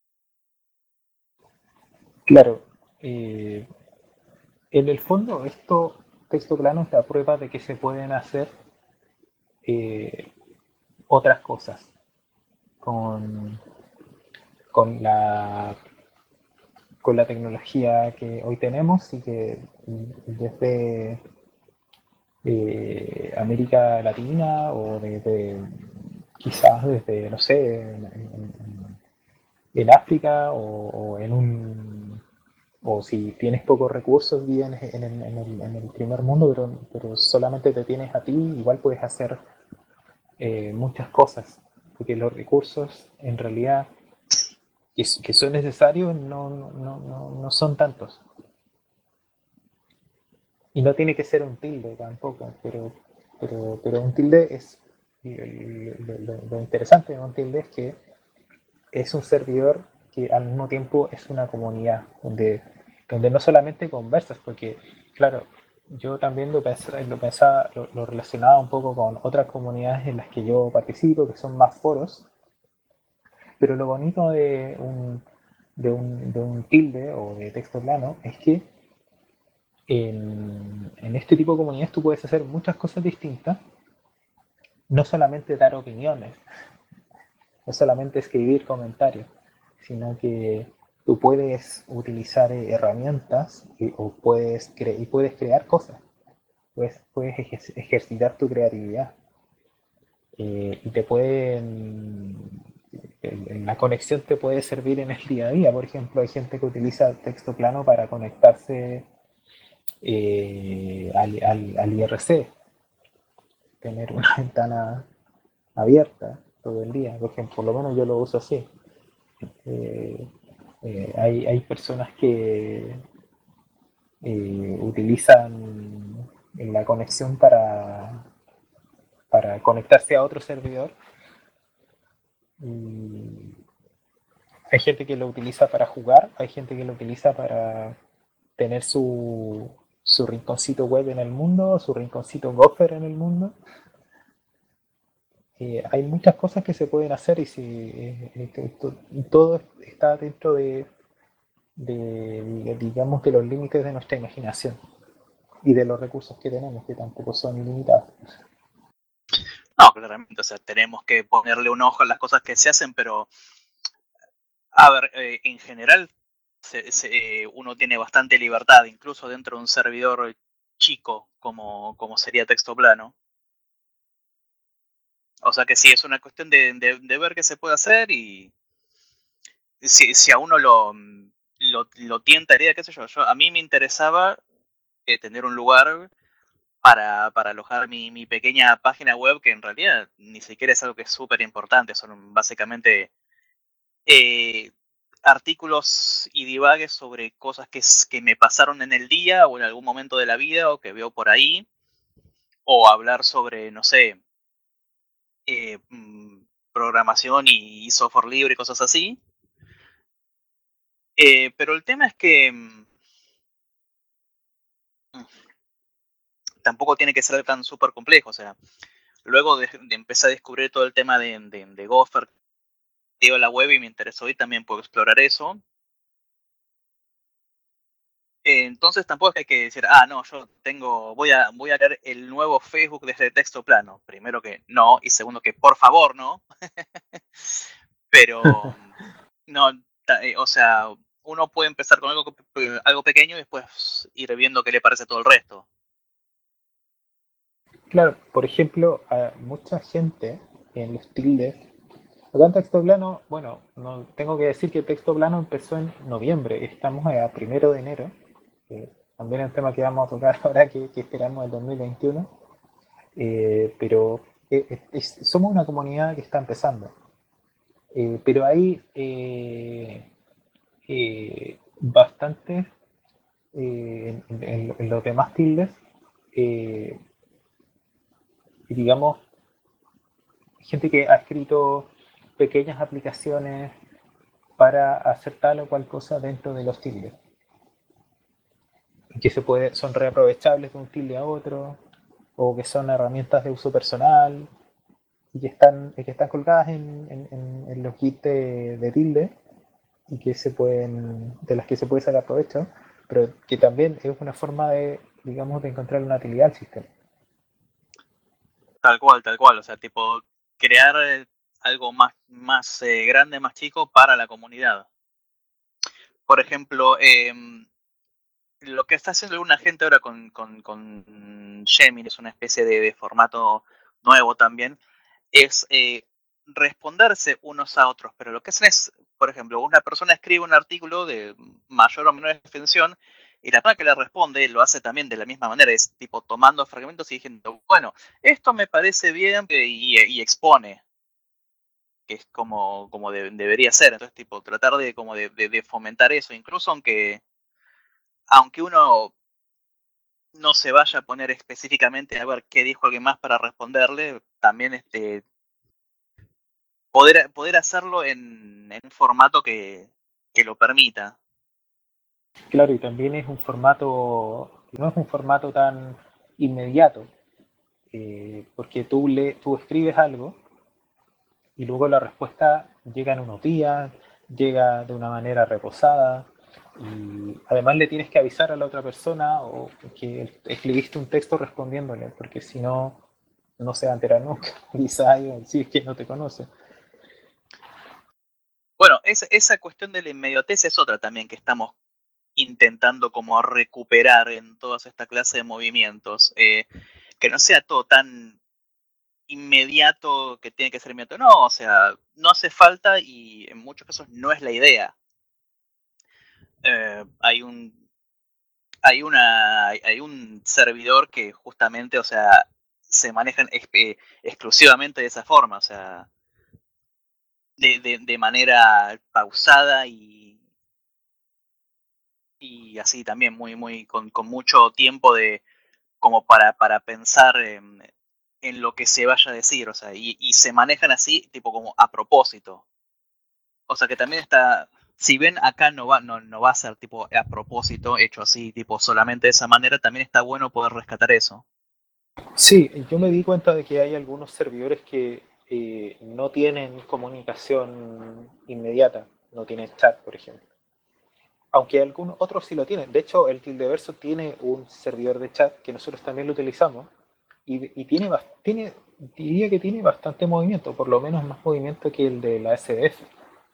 Claro, eh, en el fondo esto, texto plano, es la prueba de que se pueden hacer eh, otras cosas con, con la con la tecnología que hoy tenemos y que desde eh, América Latina o desde quizás desde, no sé, en, en, en África o, o, en un o si tienes pocos recursos bien en, en, en, el, en, el, primer mundo, pero, pero, solamente te tienes a ti, igual puedes hacer eh, muchas cosas, porque los recursos en realidad que, que son necesarios no, no, no, no son tantos. Y no tiene que ser un tilde tampoco, pero, pero, pero un tilde es. Lo, lo, lo interesante de un tilde es que es un servidor que al mismo tiempo es una comunidad, donde, donde no solamente conversas, porque, claro, yo también lo pensaba, lo, pensaba lo, lo relacionaba un poco con otras comunidades en las que yo participo, que son más foros, pero lo bonito de un, de un, de un tilde o de texto plano es que en, en este tipo de comunidades tú puedes hacer muchas cosas distintas, no solamente dar opiniones, no solamente escribir comentarios, sino que tú puedes utilizar eh, herramientas y, o puedes cre y puedes crear cosas, puedes, puedes ejer ejercitar tu creatividad eh, y te pueden en la conexión te puede servir en el día a día. Por ejemplo, hay gente que utiliza texto plano para conectarse eh, al, al, al I R C, tener una ventana abierta todo el día. Por ejemplo, por lo menos yo lo uso así. Eh, eh, hay, hay personas que eh, utilizan la conexión para, para conectarse a otro servidor. Y hay gente que lo utiliza para jugar, hay gente que lo utiliza para tener su, su rinconcito web en el mundo, su rinconcito Gopher en el mundo. Eh, hay muchas cosas que se pueden hacer y si eh, eh, todo está dentro de, de, digamos, de los límites de nuestra imaginación y de los recursos que tenemos, que tampoco son ilimitados. No, claramente, o sea, tenemos que ponerle un ojo a las cosas que se hacen, pero, a ver, eh, en general, se, se, uno tiene bastante libertad, incluso dentro de un servidor chico, como, como sería texto plano. O sea que sí, es una cuestión de, de, de ver qué se puede hacer y si, si a uno lo, lo, lo tientaría, qué sé yo, yo, a mí me interesaba eh, tener un lugar para, para alojar mi, mi, pequeña página web, que en realidad ni siquiera es algo que es súper importante, son básicamente eh, artículos y divagues sobre cosas que, que me pasaron en el día o en algún momento de la vida o que veo por ahí, o hablar sobre, no sé, eh, programación y software libre y cosas así. Eh, pero el tema es que mmm, tampoco tiene que ser tan súper complejo. O sea, luego de, de, empezar a descubrir todo el tema de, de, de Gopher, dio la web y me interesó y también puedo explorar eso. Eh, entonces tampoco es que hay que decir, ah, no, yo tengo, voy a, voy a leer el nuevo Facebook desde texto plano. Primero que no, y segundo que por favor no. Pero, no, eh, o sea, uno puede empezar con algo, algo pequeño y después ir viendo qué le parece todo el resto. Claro, por ejemplo, a mucha gente en los tildes, acá en texto plano, bueno, no tengo que decir que texto plano empezó en noviembre, estamos a primero de enero, eh, también el tema que vamos a tocar ahora que, que esperamos el dos mil veintiuno, eh, pero eh, es, somos una comunidad que está empezando, eh, pero hay eh, eh, bastantes eh, en, en, en, los demás tildes, eh, digamos, gente que ha escrito pequeñas aplicaciones para hacer tal o cual cosa dentro de los tildes. Que se puede, son reaprovechables de un tilde a otro, o que son herramientas de uso personal, y que están, que están colgadas en, en, en los kits de, de tilde, y que se pueden, de las que se puede sacar provecho, pero que también es una forma de, digamos, de encontrar una utilidad al sistema. Tal cual, tal cual, o sea, tipo, crear algo más, más eh, grande, más chico para la comunidad. Por ejemplo, eh, lo que está haciendo alguna gente ahora con, con, con Gemini, es una especie de, de formato nuevo también, es eh, responderse unos a otros, pero lo que hacen es, por ejemplo, una persona escribe un artículo de mayor o menor extensión y la persona que le responde lo hace también de la misma manera, es tipo tomando fragmentos y diciendo, bueno, esto me parece bien y, y expone, que es como, como de, debería ser. Entonces, tipo, tratar de, como de, de, de fomentar eso, incluso aunque, aunque uno no se vaya a poner específicamente a ver qué dijo alguien más para responderle, también este poder, poder hacerlo en, en un formato que, que lo permita. Claro, y también es un formato, no es un formato tan inmediato, eh, porque tú, le, tú escribes algo y luego la respuesta llega en unos días, llega de una manera reposada, y además le tienes que avisar a la otra persona o que escribiste un texto respondiéndole, porque si no, no se va a enterar nunca. Quizá si es que no te conoce. Bueno, esa, esa cuestión de la inmediatez es otra también que estamos intentando como recuperar en todas esta clase de movimientos. Eh, que no sea todo tan inmediato que tiene que ser inmediato. No, o sea, no hace falta y en muchos casos no es la idea. Eh, hay un hay una hay un servidor que justamente, o sea, se manejan ex- exclusivamente de esa forma, o sea, de, de, de manera pausada y, y así también muy muy con, con mucho tiempo de como para, para pensar en, en lo que se vaya a decir, o sea, y, y se manejan así tipo como a propósito. O sea que también está, si ven acá no va, no, no va a ser tipo a propósito, hecho así, tipo solamente de esa manera, también está bueno poder rescatar eso. Sí, yo me di cuenta de que hay algunos servidores que eh, no tienen comunicación inmediata, no tienen chat, por ejemplo. Aunque algunos otros sí lo tienen. De hecho, el Tildeverso tiene un servidor de chat que nosotros también lo utilizamos y, y tiene, tiene, diría que tiene bastante movimiento, por lo menos más movimiento que el de la S D F.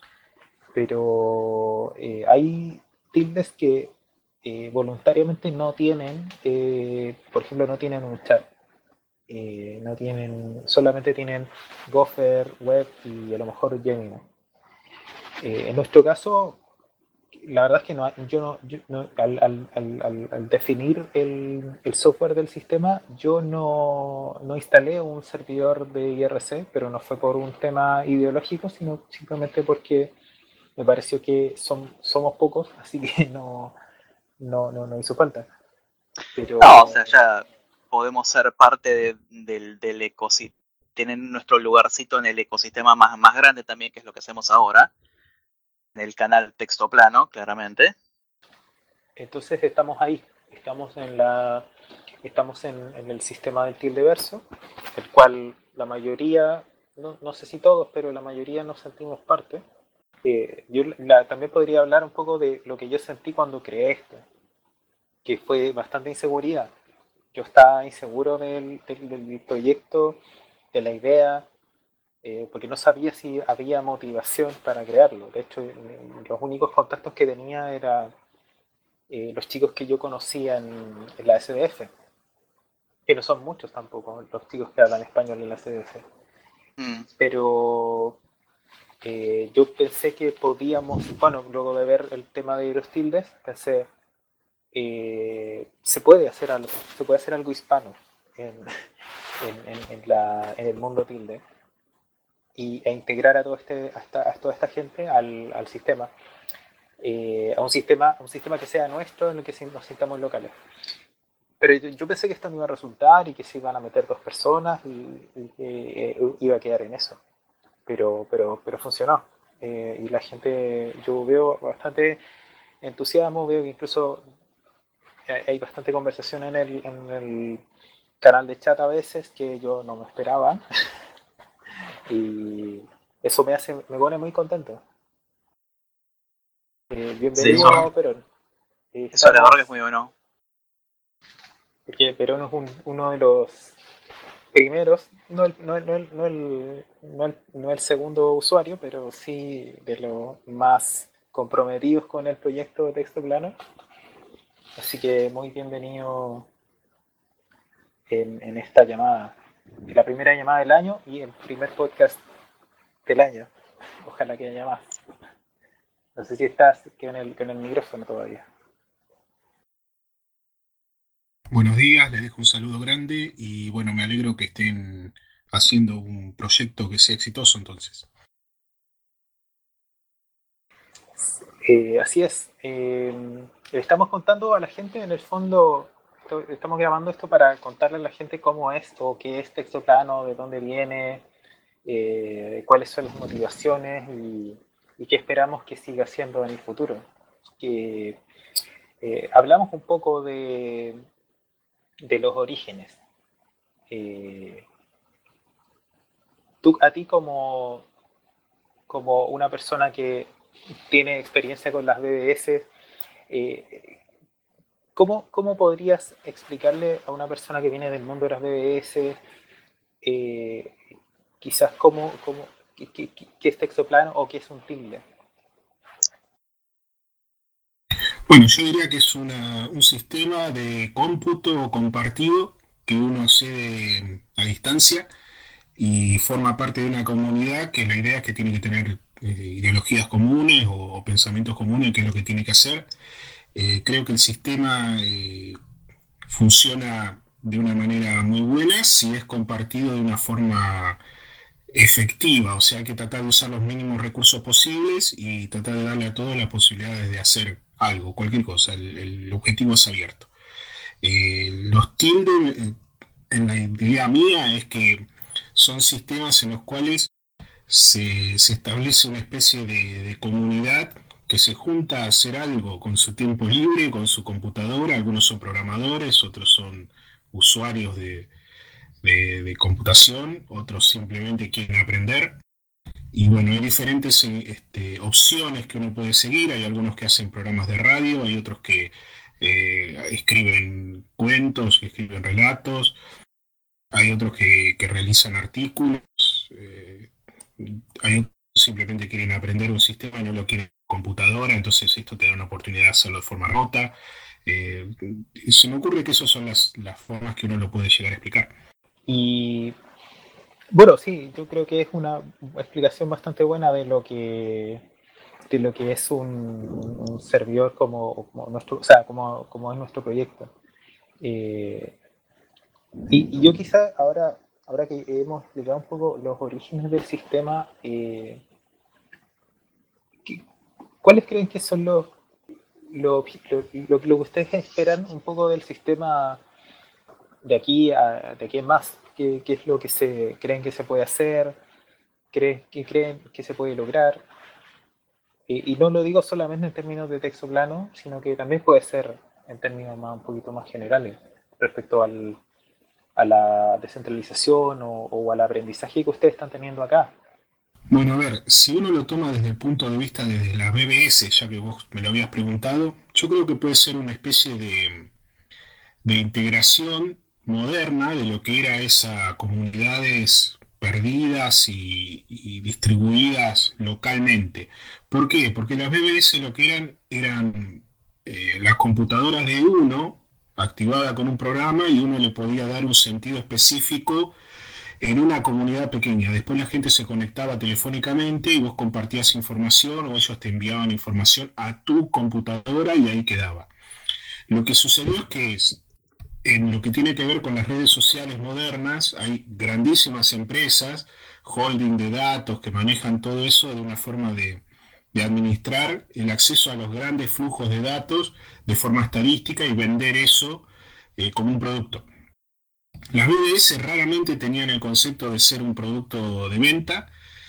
Pero eh, hay tildes que eh, voluntariamente no tienen, eh, por ejemplo, no tienen un chat. Eh, no tienen, solamente tienen Gopher, Web y a lo mejor Gemini. Eh, en nuestro caso, la verdad es que no, yo no, yo no al, al, al, al, definir el, el, software del sistema, yo no, no, instalé un servidor de I R C, pero no fue por un tema ideológico, sino simplemente porque me pareció que son, somos pocos, así que no, no, no, no hizo falta. Pero... No, o sea, ya podemos ser parte de, del, del ecosistema, tener nuestro lugarcito en el ecosistema más, más grande también, que es lo que hacemos ahora, en el canal Texto Plano, claramente. Entonces estamos ahí, estamos en la estamos en, en el sistema del tilde verso, el cual la mayoría, no, no sé si todos, pero la mayoría nos sentimos parte. Eh, yo la, también podría hablar un poco de lo que yo sentí cuando creé esto, que fue bastante inseguridad. Yo estaba inseguro del, del, del proyecto, de la idea, eh, porque no sabía si había motivación para crearlo. De hecho, los únicos contactos que tenía eran eh, los chicos que yo conocía en, en la S D F, que no son muchos tampoco, los chicos que hablan español en la S D F. Mm. Pero eh, yo pensé que podíamos, bueno, luego de ver el tema de los tildes, pensé, eh, se puede hacer algo, se puede hacer algo hispano en, en, en, en, la, en el mundo tilde y, e integrar a, todo este, a, esta, a toda esta gente al, al sistema, eh, a un sistema, a un sistema que sea nuestro en el que nos sintamos locales. Pero yo pensé que esto no iba a resultar y que se iban a meter dos personas y, y que eh, iba a quedar en eso. Pero, pero, pero funcionó. Eh, y la gente, yo veo bastante entusiasmo, veo que incluso hay bastante conversación en el, en el canal de chat a veces que yo no me esperaba. Y eso me hace, me pone muy contento. Eh, bienvenido, sí, Perón. Eh, eso la verdad que es muy bueno. Porque Perón es un, uno de los primeros, no el, no, el, no, el, no, el, no, el, no el segundo usuario, pero sí de los más comprometidos con el proyecto de Texto Plano. Así que muy bienvenido en, en esta llamada, la primera llamada del año y el primer podcast del año. Ojalá que haya más. No sé si estás con el, con el micrófono todavía. Buenos días, les dejo un saludo grande y bueno, me alegro que estén haciendo un proyecto que sea exitoso entonces. Eh, así es. Eh, le estamos contando a la gente, en el fondo, esto, estamos grabando esto para contarle a la gente cómo es o qué es Texto Plano, de dónde viene, eh, cuáles son las motivaciones y, y qué esperamos que siga siendo en el futuro. Que, eh, hablamos un poco de, de los orígenes. Eh, tú, a ti como, como una persona que tiene experiencia con las B B S, eh, ¿cómo, ¿cómo podrías explicarle a una persona que viene del mundo de las B B S eh, quizás cómo, cómo, qué, qué, qué es texto plano o qué es un tilde? Bueno, yo diría que es una, un sistema de cómputo compartido que uno accede a distancia y forma parte de una comunidad que la idea es que tiene que tener eh, ideologías comunes o, o pensamientos comunes, que es lo que tiene que hacer. Eh, creo que el sistema eh, funciona de una manera muy buena si es compartido de una forma efectiva, o sea, hay que tratar de usar los mínimos recursos posibles y tratar de darle a todos las posibilidades de hacer algo, cualquier cosa, el, el objetivo es abierto. Eh, los tildes, eh, en la idea mía, es que son sistemas en los cuales se, se establece una especie de, de comunidad que se junta a hacer algo con su tiempo libre, con su computadora. Algunos son programadores, otros son usuarios de, de, de computación, otros simplemente quieren aprender. Y bueno, hay diferentes eh, este, opciones que uno puede seguir. Hay algunos que hacen programas de radio, hay otros que eh, escriben cuentos, que escriben relatos, hay otros que, que realizan artículos. Eh, hay otros que simplemente quieren aprender un sistema y no lo quieren en computadora, entonces esto te da una oportunidad de hacerlo de forma remota. Eh, se me ocurre que esas son las, las formas que uno lo puede llegar a explicar. Y bueno, sí, yo creo que es una explicación bastante buena de lo que de lo que es un, un servidor como, como nuestro, o sea, como, como es nuestro proyecto. Eh, y, y yo quizá ahora, ahora que hemos explicado un poco los orígenes del sistema, eh, ¿cuáles creen que son los lo, lo, lo, lo que ustedes esperan un poco del sistema de aquí a de aquí en más? ¿Qué, qué es lo que se creen que se puede hacer? ¿Qué creen que se puede lograr? Y, y no lo digo solamente en términos de texto plano, sino que también puede ser en términos más, un poquito más generales respecto al, a la descentralización o, o al aprendizaje que ustedes están teniendo acá. Bueno, a ver, si uno lo toma desde el punto de vista de las B B S, ya que vos me lo habías preguntado, yo creo que puede ser una especie de, de integración moderna de lo que era esas comunidades perdidas y, y distribuidas localmente. ¿Por qué? Porque las B B S lo que eran eran eh, las computadoras de uno activada con un programa y uno le podía dar un sentido específico en una comunidad pequeña. Después la gente se conectaba telefónicamente y vos compartías información o ellos te enviaban información a tu computadora y ahí quedaba. Lo que sucedió es que es, en lo que tiene que ver con las redes sociales modernas, hay grandísimas empresas, holding de datos, que manejan todo eso de una forma de, de administrar el acceso a los grandes flujos de datos de forma estadística y vender eso eh, como un producto. Las B B S raramente tenían el concepto de ser un producto de venta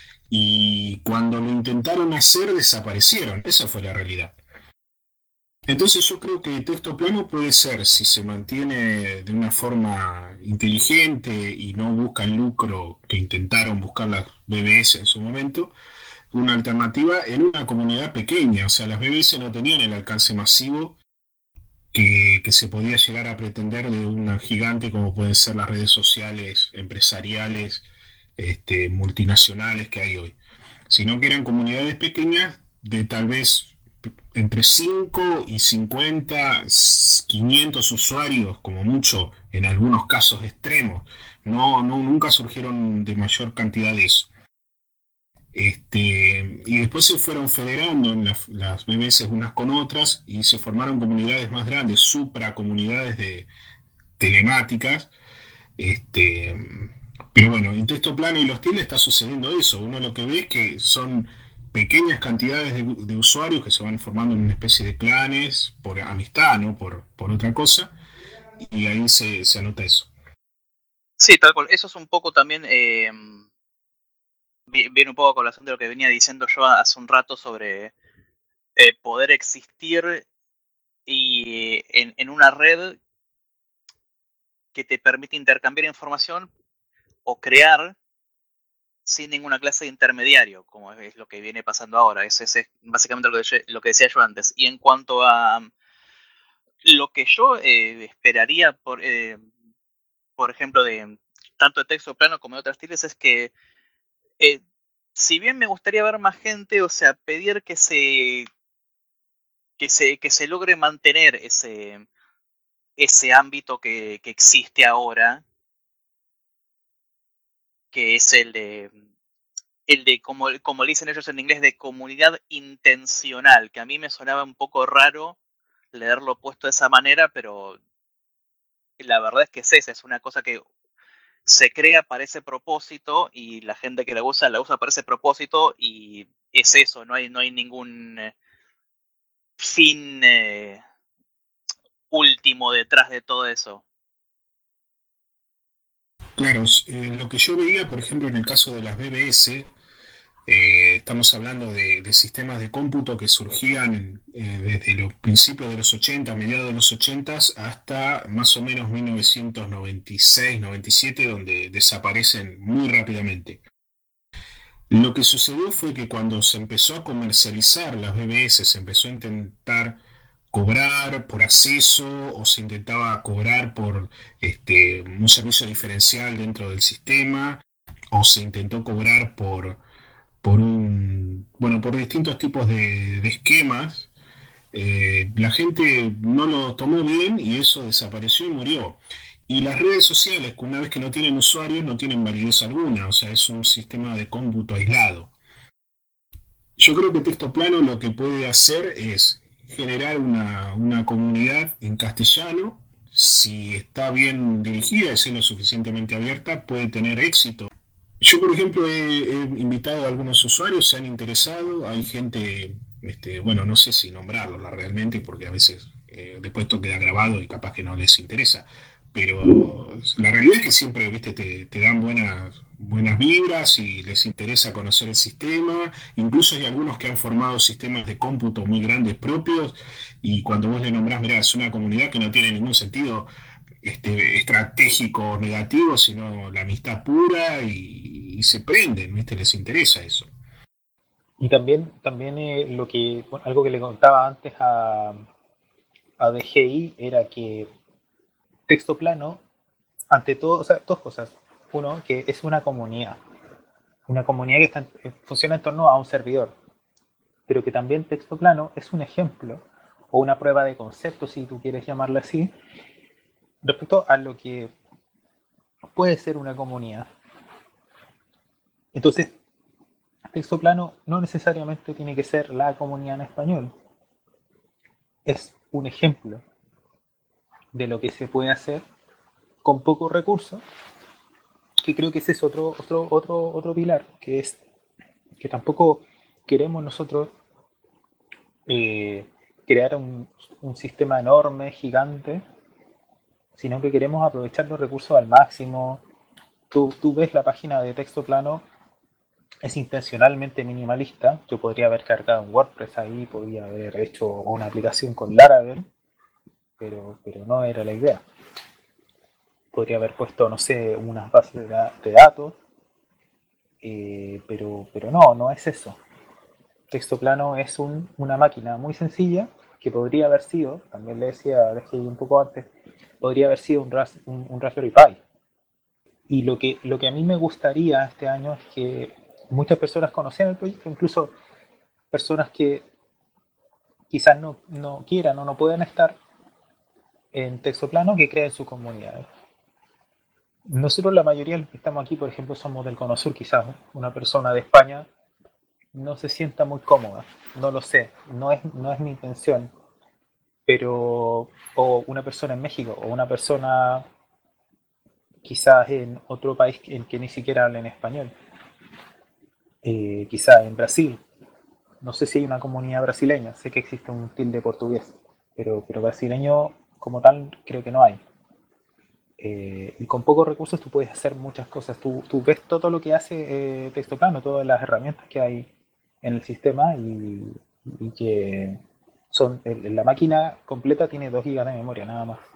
y cuando lo intentaron hacer desaparecieron. Esa fue la realidad. Entonces yo creo que texto plano puede ser, si se mantiene de una forma inteligente y no busca el lucro que intentaron buscar las B B S en su momento, una alternativa en una comunidad pequeña. O sea, las B B S no tenían el alcance masivo que, que se podía llegar a pretender de una gigante como pueden ser las redes sociales empresariales, este, multinacionales que hay hoy, sino que eran comunidades pequeñas de tal vez entre cinco y cincuenta, quinientos usuarios, como mucho, en algunos casos extremos. No, no, nunca surgieron de mayor cantidad de eso. Este, y después se fueron federando en las, las B B S unas con otras y se formaron comunidades más grandes, supracomunidades de telemáticas. Este, pero bueno, en texto plano y los tildes está sucediendo eso. Uno lo que ve es que son pequeñas cantidades de, de usuarios que se van formando en una especie de clanes por amistad, no por, por otra cosa, y ahí se, se anota eso. Sí, tal cual. Eso es un poco también, eh, viene un poco a colación de lo que venía diciendo yo hace un rato sobre eh, poder existir y en, en una red que te permite intercambiar información o crear sin ninguna clase de intermediario, como es lo que viene pasando ahora. Ese es básicamente lo que, yo, lo que decía yo antes. Y en cuanto a lo que yo eh, esperaría, por, eh, por ejemplo, de tanto de texto plano como de otras tildes, es que eh, si bien me gustaría ver más gente, o sea, pedir que se que se, que se logre mantener ese, ese ámbito que, que existe ahora, que es el de el de, como, como le dicen ellos en inglés, de comunidad intencional, que a mí me sonaba un poco raro leerlo puesto de esa manera, pero la verdad es que es esa, es una cosa que se crea para ese propósito y la gente que la usa, la usa para ese propósito y es eso, no hay, no hay ningún eh, fin eh, último detrás de todo eso. Claro, eh, lo que yo veía, por ejemplo, en el caso de las B B S, eh, estamos hablando de, de sistemas de cómputo que surgían eh, desde los principios de los ochenta, mediados de los ochenta, hasta más o menos mil novecientos noventa y seis, noventa y siete, donde desaparecen muy rápidamente. Lo que sucedió fue que cuando se empezó a comercializar las B B S, se empezó a intentar cobrar por acceso o se intentaba cobrar por este, un servicio diferencial dentro del sistema o se intentó cobrar por, por un, bueno, por distintos tipos de, de esquemas. Eh, la gente no lo tomó bien y eso desapareció y murió. Y las redes sociales, que una vez que no tienen usuarios, no tienen validez alguna, o sea, es un sistema de cómputo aislado. Yo creo que texto plano lo que puede hacer es generar una, una comunidad en castellano. Si está bien dirigida y es lo suficientemente abierta, puede tener éxito. Yo, por ejemplo, he, he invitado a algunos usuarios, se han interesado, hay gente este, bueno, no sé si nombrarlos realmente, porque a veces eh, después esto queda grabado y capaz que no les interesa, pero la realidad es que siempre, viste, te, te dan buenas, buenas vibras y les interesa conocer el sistema. Incluso hay algunos que han formado sistemas de cómputo muy grandes propios, y cuando vos le nombrás, mirá, es una comunidad que no tiene ningún sentido este, estratégico o negativo, sino la amistad pura, y, y se prenden, ¿viste? Les interesa eso. Y también, también eh, lo que, bueno, algo que le contaba antes a, a D G I era que texto plano, ante todo, o sea, dos cosas. Uno, que es una comunidad, una comunidad que está en- funciona en torno a un servidor, pero que también texto plano es un ejemplo o una prueba de concepto, si tú quieres llamarlo así, respecto a lo que puede ser una comunidad. Entonces, texto plano no necesariamente tiene que ser la comunidad en español, es un ejemplo de lo que se puede hacer con pocos recursos, que creo que ese es otro, otro, otro, otro pilar, que es que tampoco queremos nosotros eh, crear un, un sistema enorme, gigante, sino que queremos aprovechar los recursos al máximo. Tú, tú ves la página de texto plano, es intencionalmente minimalista. Yo podría haber cargado un WordPress ahí, podría haber hecho una aplicación con Laravel, pero, pero no era la idea. Podría haber puesto, no sé, unas bases de, da- de datos, eh, pero, pero no, no es eso. Texto plano es un, una máquina muy sencilla que podría haber sido, también le decía, dejé un poco antes, podría haber sido un, ras, un, un Raspberry Pi. Y lo que, lo que a mí me gustaría este año es que muchas personas conocieran el proyecto, incluso personas que quizás no, no quieran o no puedan estar en texto plano, que creen sus comunidades. Nosotros, la mayoría de los que estamos aquí, por ejemplo, somos del Cono Sur, quizás una persona de España no se sienta muy cómoda, no lo sé, no es, no es mi intención, pero o una persona en México o una persona quizás en otro país en que ni siquiera hablen español, eh, quizás en Brasil, no sé si hay una comunidad brasileña, sé que existe un tilde portugués, pero, pero brasileño como tal creo que no hay. Eh, y con pocos recursos tú puedes hacer muchas cosas. Tú, tú ves todo lo que hace eh, Texto Plano, todas las herramientas que hay en el sistema y, y que son el- la máquina completa tiene dos gigas de memoria nada más.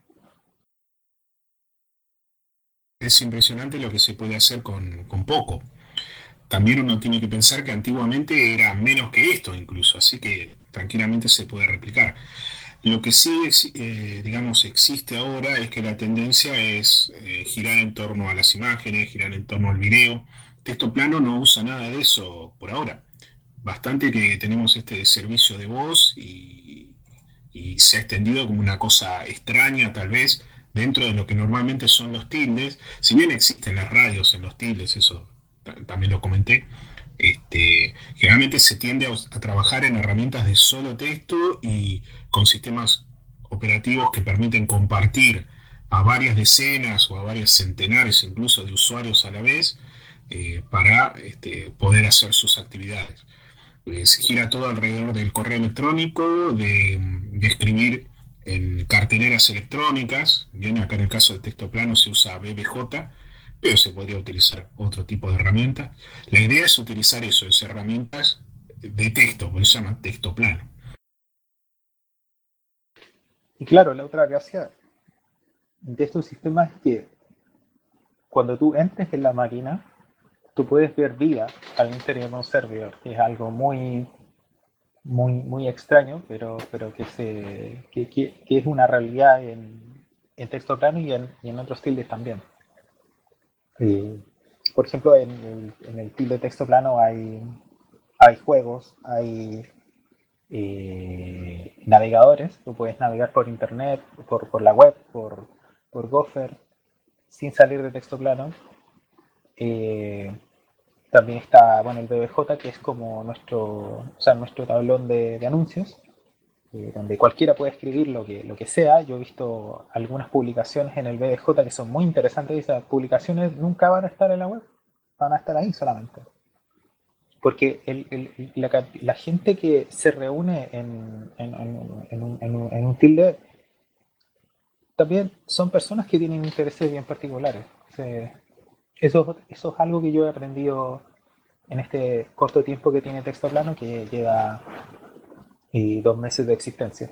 Es impresionante lo que se puede hacer con, con poco. También uno tiene que pensar que antiguamente era menos que esto incluso, así que tranquilamente se puede replicar. Lo que sí, ex- eh, digamos, existe ahora es que la tendencia es eh, girar en torno a las imágenes, girar en torno al video. Texto plano no usa nada de eso por ahora. Bastante que tenemos este servicio de voz, y, y se ha extendido como una cosa extraña tal vez dentro de lo que normalmente son los tildes. Si bien existen las radios en los tildes, eso ta- también lo comenté, este, generalmente se tiende a, a trabajar en herramientas de solo texto y con sistemas operativos que permiten compartir a varias decenas o a varios centenares incluso de usuarios a la vez, eh, para este, poder hacer sus actividades. Eh, se gira todo alrededor del correo electrónico, de, de escribir en carteleras electrónicas. Bien, acá en el caso de texto plano se usa B B J, pero se podría utilizar otro tipo de herramientas. La idea es utilizar eso, es herramientas de texto, por eso se llama texto plano. Y claro, la otra gracia de estos sistemas es que cuando tú entres en la máquina, tú puedes ver vida al interior de un servidor, que es algo muy, muy, muy extraño, pero, pero que, se, que, que, que es una realidad en, en texto plano y en, y en otros tildes también. Eh, por ejemplo, en el, en el tilde texto plano hay, hay juegos, hay eh, navegadores, tú puedes navegar por internet, por, por la web, por, por Gopher, sin salir de texto plano. Eh, También está, bueno, el B B J, que es como nuestro, o sea, nuestro tablón de, de anuncios, eh, donde cualquiera puede escribir lo que, lo que sea. Yo he visto algunas publicaciones en el B B J que son muy interesantes, y esas publicaciones nunca van a estar en la web, van a estar ahí solamente. porque el, el, la, la gente que se reúne en, en, en, en, un, en, un, en un tilde también son personas que tienen intereses bien particulares. O sea, eso, eso es algo que yo he aprendido en este corto tiempo que tiene Texto Plano, que lleva y dos meses de existencia.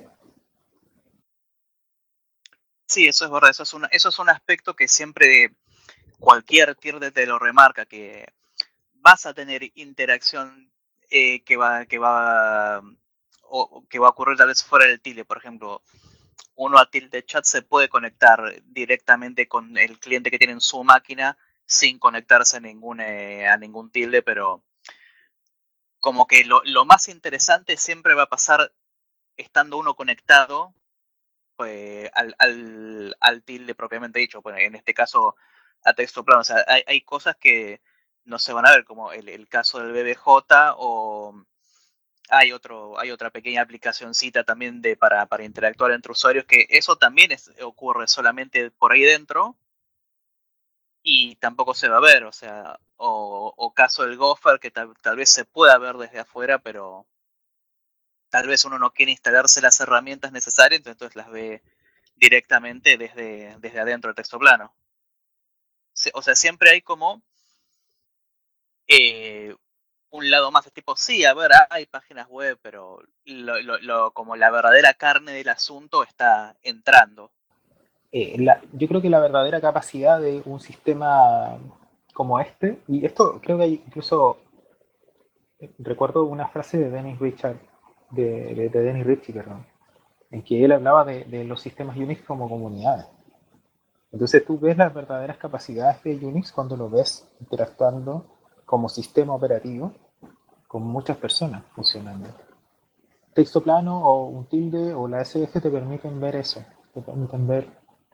Sí, eso es verdad, eso es, una, eso es un aspecto que siempre cualquier tier te lo remarca, que vas a tener interacción eh, que va que va o que va a ocurrir tal vez fuera del tilde. Por ejemplo, uno a tilde chat se puede conectar directamente con el cliente que tiene en su máquina sin conectarse a ningún, eh, a ningún tilde, pero como que lo, lo más interesante siempre va a pasar estando uno conectado pues, al, al, al tilde propiamente dicho. Bueno, en este caso a texto plano. O sea, hay, hay cosas que no se van a ver, como el, el caso del B B J, o hay otro, hay otra pequeña aplicacioncita también de para, para interactuar entre usuarios, que eso también es, ocurre solamente por ahí dentro y tampoco se va a ver. O sea, o, o caso del Gopher, que tal, tal vez se pueda ver desde afuera, pero tal vez uno no quiere instalarse las herramientas necesarias, entonces las ve directamente desde, desde adentro del texto plano. O sea, siempre hay como eh, un lado más, es tipo, sí, a ver, hay páginas web, pero lo, lo, lo, como la verdadera carne del asunto está entrando. Eh, la, yo creo que la verdadera capacidad de un sistema como este, y esto creo que hay incluso, recuerdo una frase de Dennis Richard, de, de, de Dennis Ritchie, perdón, en que él hablaba de, de los sistemas Unix como comunidades. Entonces tú ves las verdaderas capacidades de Unix cuando lo ves interactuando como sistema operativo con muchas personas funcionando. Texto plano o un tilde o la S F te permiten ver eso, te permiten ver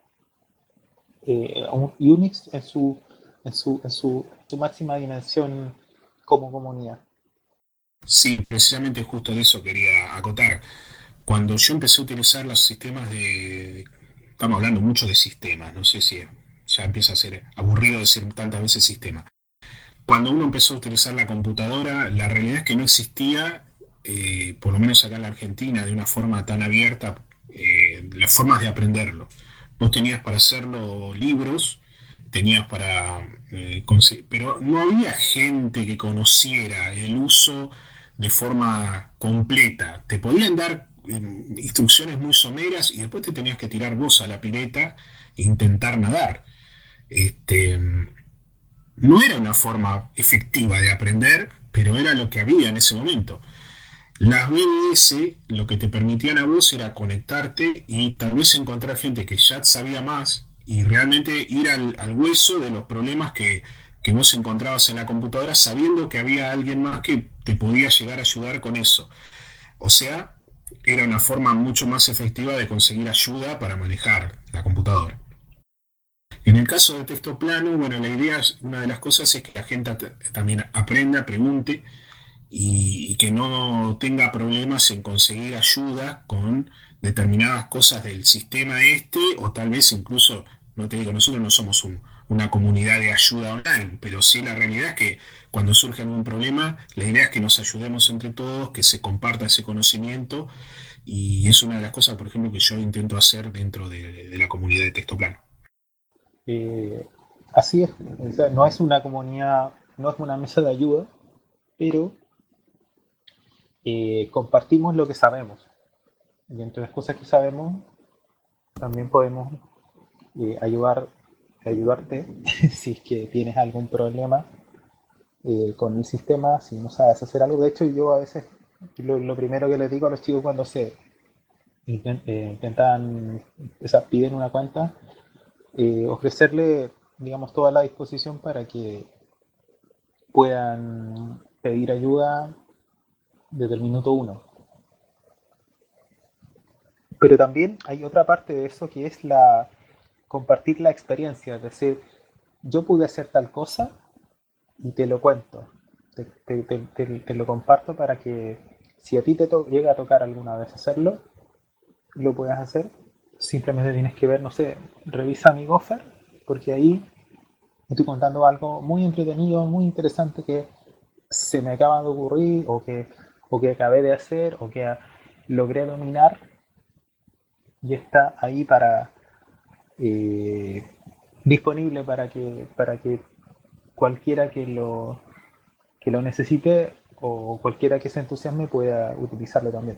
eh, un Unix en su, en su, en su, su máxima dimensión como comunidad. Sí, precisamente justo de eso quería acotar. Cuando yo empecé a utilizar los sistemas de... Estamos hablando mucho de sistemas, no sé si ya empieza a ser aburrido decir tantas veces sistema. Cuando uno empezó a utilizar la computadora, la realidad es que no existía, eh, por lo menos acá en la Argentina, de una forma tan abierta, eh, las formas de aprenderlo. Vos tenías para hacerlo libros, tenías para... eh, conse- pero no había gente que conociera el uso de forma completa. Te podían dar eh, instrucciones muy someras y después te tenías que tirar vos a la pileta e intentar nadar. Este, no era una forma efectiva de aprender, pero era lo que había en ese momento. Las B B S lo que te permitían a vos era conectarte y tal vez encontrar gente que ya sabía más y realmente ir al, al hueso de los problemas que, que vos encontrabas en la computadora sabiendo que había alguien más que te podía llegar a ayudar con eso. O sea, era una forma mucho más efectiva de conseguir ayuda para manejar la computadora. En el caso de texto plano, bueno, la idea, es, una de las cosas es que la gente también aprenda, pregunte y, y que no tenga problemas en conseguir ayuda con determinadas cosas del sistema este, o tal vez incluso, no te digo, nosotros no somos un- una comunidad de ayuda online, pero sí la realidad es que cuando surge algún problema, la idea es que nos ayudemos entre todos, que se comparta ese conocimiento, y es una de las cosas, por ejemplo, que yo intento hacer dentro de, de la comunidad de texto plano. Eh, así es, o sea, no es una comunidad, no es una mesa de ayuda, pero eh, compartimos lo que sabemos. Y entre las cosas que sabemos, también podemos eh, ayudar, ayudarte si es que tienes algún problema eh, con el sistema, si no sabes hacer algo. De hecho, yo a veces lo, lo primero que les digo a los chicos cuando se intent, eh, intentan, o sea, piden una cuenta, eh, ofrecerle, digamos, toda la disposición para que puedan pedir ayuda desde el minuto uno. Pero también hay otra parte de eso que es la compartir la experiencia, es decir, yo pude hacer tal cosa y te lo cuento, te, te, te, te, te lo comparto para que si a ti te to- llega a tocar alguna vez hacerlo, lo puedas hacer. Simplemente tienes que ver, no sé, revisa mi Gopher, porque ahí estoy contando algo muy entretenido, muy interesante que se me acaba de ocurrir o que, o que acabé de hacer o que logré dominar y está ahí para eh, disponible para que para que cualquiera que lo que lo necesite o cualquiera que se entusiasme pueda utilizarlo también.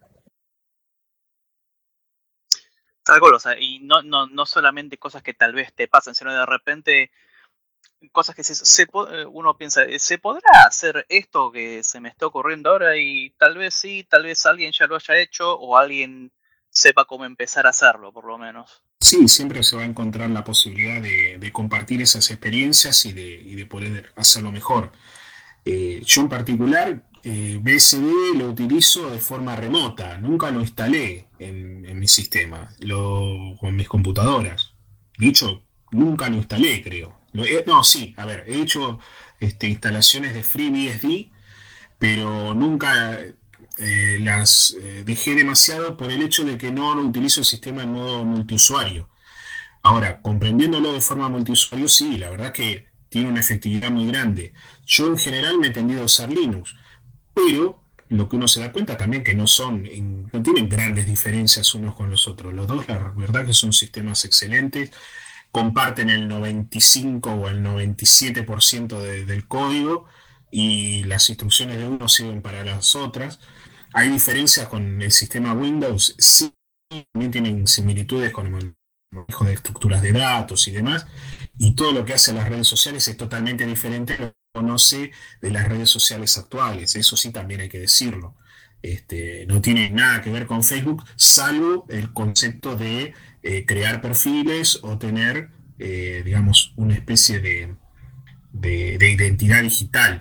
Tal cual, o sea, y no, no, no solamente cosas que tal vez te pasen, sino de repente cosas que se, se, uno piensa, ¿se podrá hacer esto que se me está ocurriendo ahora? Y tal vez sí, tal vez alguien ya lo haya hecho o alguien sepa cómo empezar a hacerlo, por lo menos. Sí, siempre se va a encontrar la posibilidad de, de compartir esas experiencias y de, y de poder hacerlo mejor. Eh, yo en particular, eh, B S D lo utilizo de forma remota, nunca lo instalé en, en mi sistema lo, o en mis computadoras. De hecho, nunca lo instalé, creo. Lo he- no, sí, a ver, he hecho este, instalaciones de FreeBSD, pero nunca eh, las eh, dejé demasiado por el hecho de que no, no utilizo el sistema en modo multiusuario. Ahora, comprendiéndolo de forma multiusuario, sí, la verdad que tiene una efectividad muy grande. Yo en general me he tendido a usar Linux, pero lo que uno se da cuenta también que no son, en- no tienen grandes diferencias unos con los otros. Los dos, la verdad que son sistemas excelentes, comparten el noventa y cinco o el noventa y siete por ciento de- del código y las instrucciones de uno sirven para las otras. Hay diferencias con el sistema Windows, sí, también tienen similitudes con el manejo de estructuras de datos y demás, y todo lo que hace las redes sociales es totalmente diferente a lo que conoce de las redes sociales actuales, eso sí también hay que decirlo. Este, no tiene nada que ver con Facebook, salvo el concepto de eh, crear perfiles o tener, eh, digamos, una especie de, de, de identidad digital.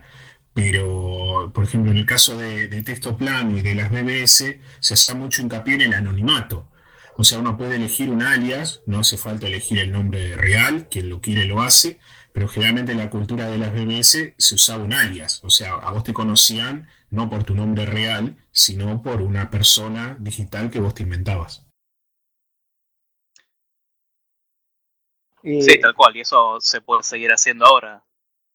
Pero, por ejemplo, en el caso de, de texto plano y de las B B S, se hace mucho hincapié en el anonimato. O sea, uno puede elegir un alias, no hace falta elegir el nombre real, quien lo quiere lo hace, pero generalmente en la cultura de las B B S se usaba un alias. O sea, a vos te conocían no por tu nombre real, sino por una persona digital que vos te inventabas. Sí, Eh, tal cual, y eso se puede seguir haciendo ahora.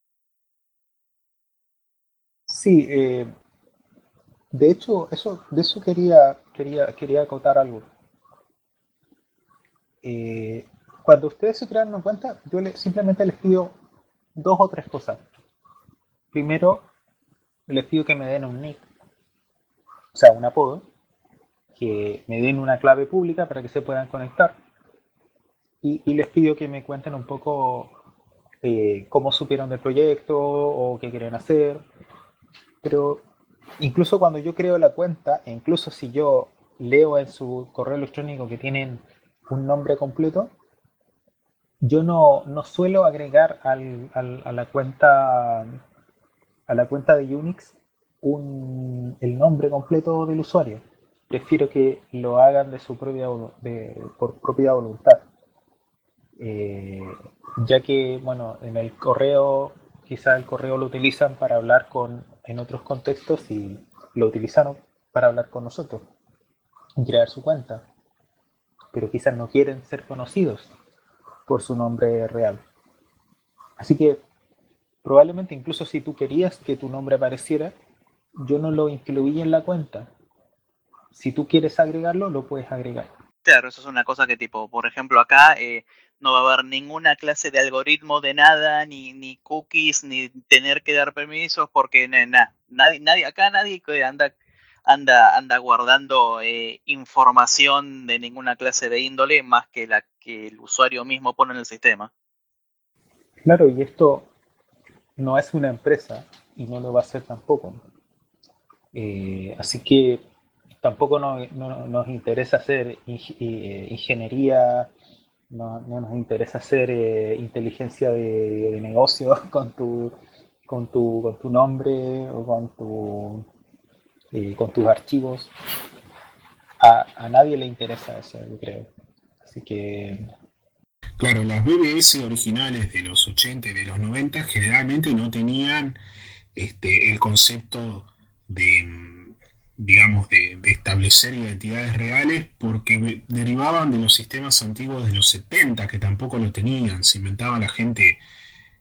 sí, eh, de hecho, eso, de eso quería, quería, quería acotar algo. Eh, Cuando ustedes se crean una cuenta, yo le, simplemente les pido dos o tres cosas. Primero, les pido que me den un nick, o sea, un apodo, que me den una clave pública para que se puedan conectar. Y, y les pido que me cuenten un poco eh, cómo supieron del proyecto o qué quieren hacer. Pero incluso cuando yo creo la cuenta, e incluso si yo leo en su correo electrónico que tienen un nombre completo, yo no, no suelo agregar al, al, a la cuenta a la cuenta de Unix un, el nombre completo del usuario. Prefiero que lo hagan de su propia de, por propia voluntad. Eh, ya que, bueno, en el correo, quizá el correo lo utilizan para hablar con, en otros contextos y lo utilizaron para hablar con nosotros y crear su cuenta, pero quizás no quieren ser conocidos por su nombre real. Así que probablemente incluso si tú querías que tu nombre apareciera, yo no lo incluí en la cuenta. Si tú quieres agregarlo, lo puedes agregar. Claro, eso es una cosa que tipo, por ejemplo, acá eh, no va a haber ninguna clase de algoritmo de nada, ni, ni cookies, ni tener que dar permisos, porque nada, nadie, nadie, acá nadie anda, anda, anda guardando eh, información de ninguna clase de índole más que la que el usuario mismo pone en el sistema. Claro, y esto no es una empresa y no lo va a ser tampoco. Eh, así que tampoco nos, no, nos interesa hacer eh, ingeniería, no, no, nos interesa hacer eh, inteligencia de, de negocio con tu, con, tu, con tu nombre o con, tu, eh, con tus archivos. A, a nadie le interesa eso, yo creo. Así que Claro, las B B S originales de los ochenta y de los noventa generalmente no tenían este, el concepto de, mm, digamos, de, de establecer identidades reales porque ve- derivaban de los sistemas antiguos de los setenta que tampoco lo tenían. Se inventaba la gente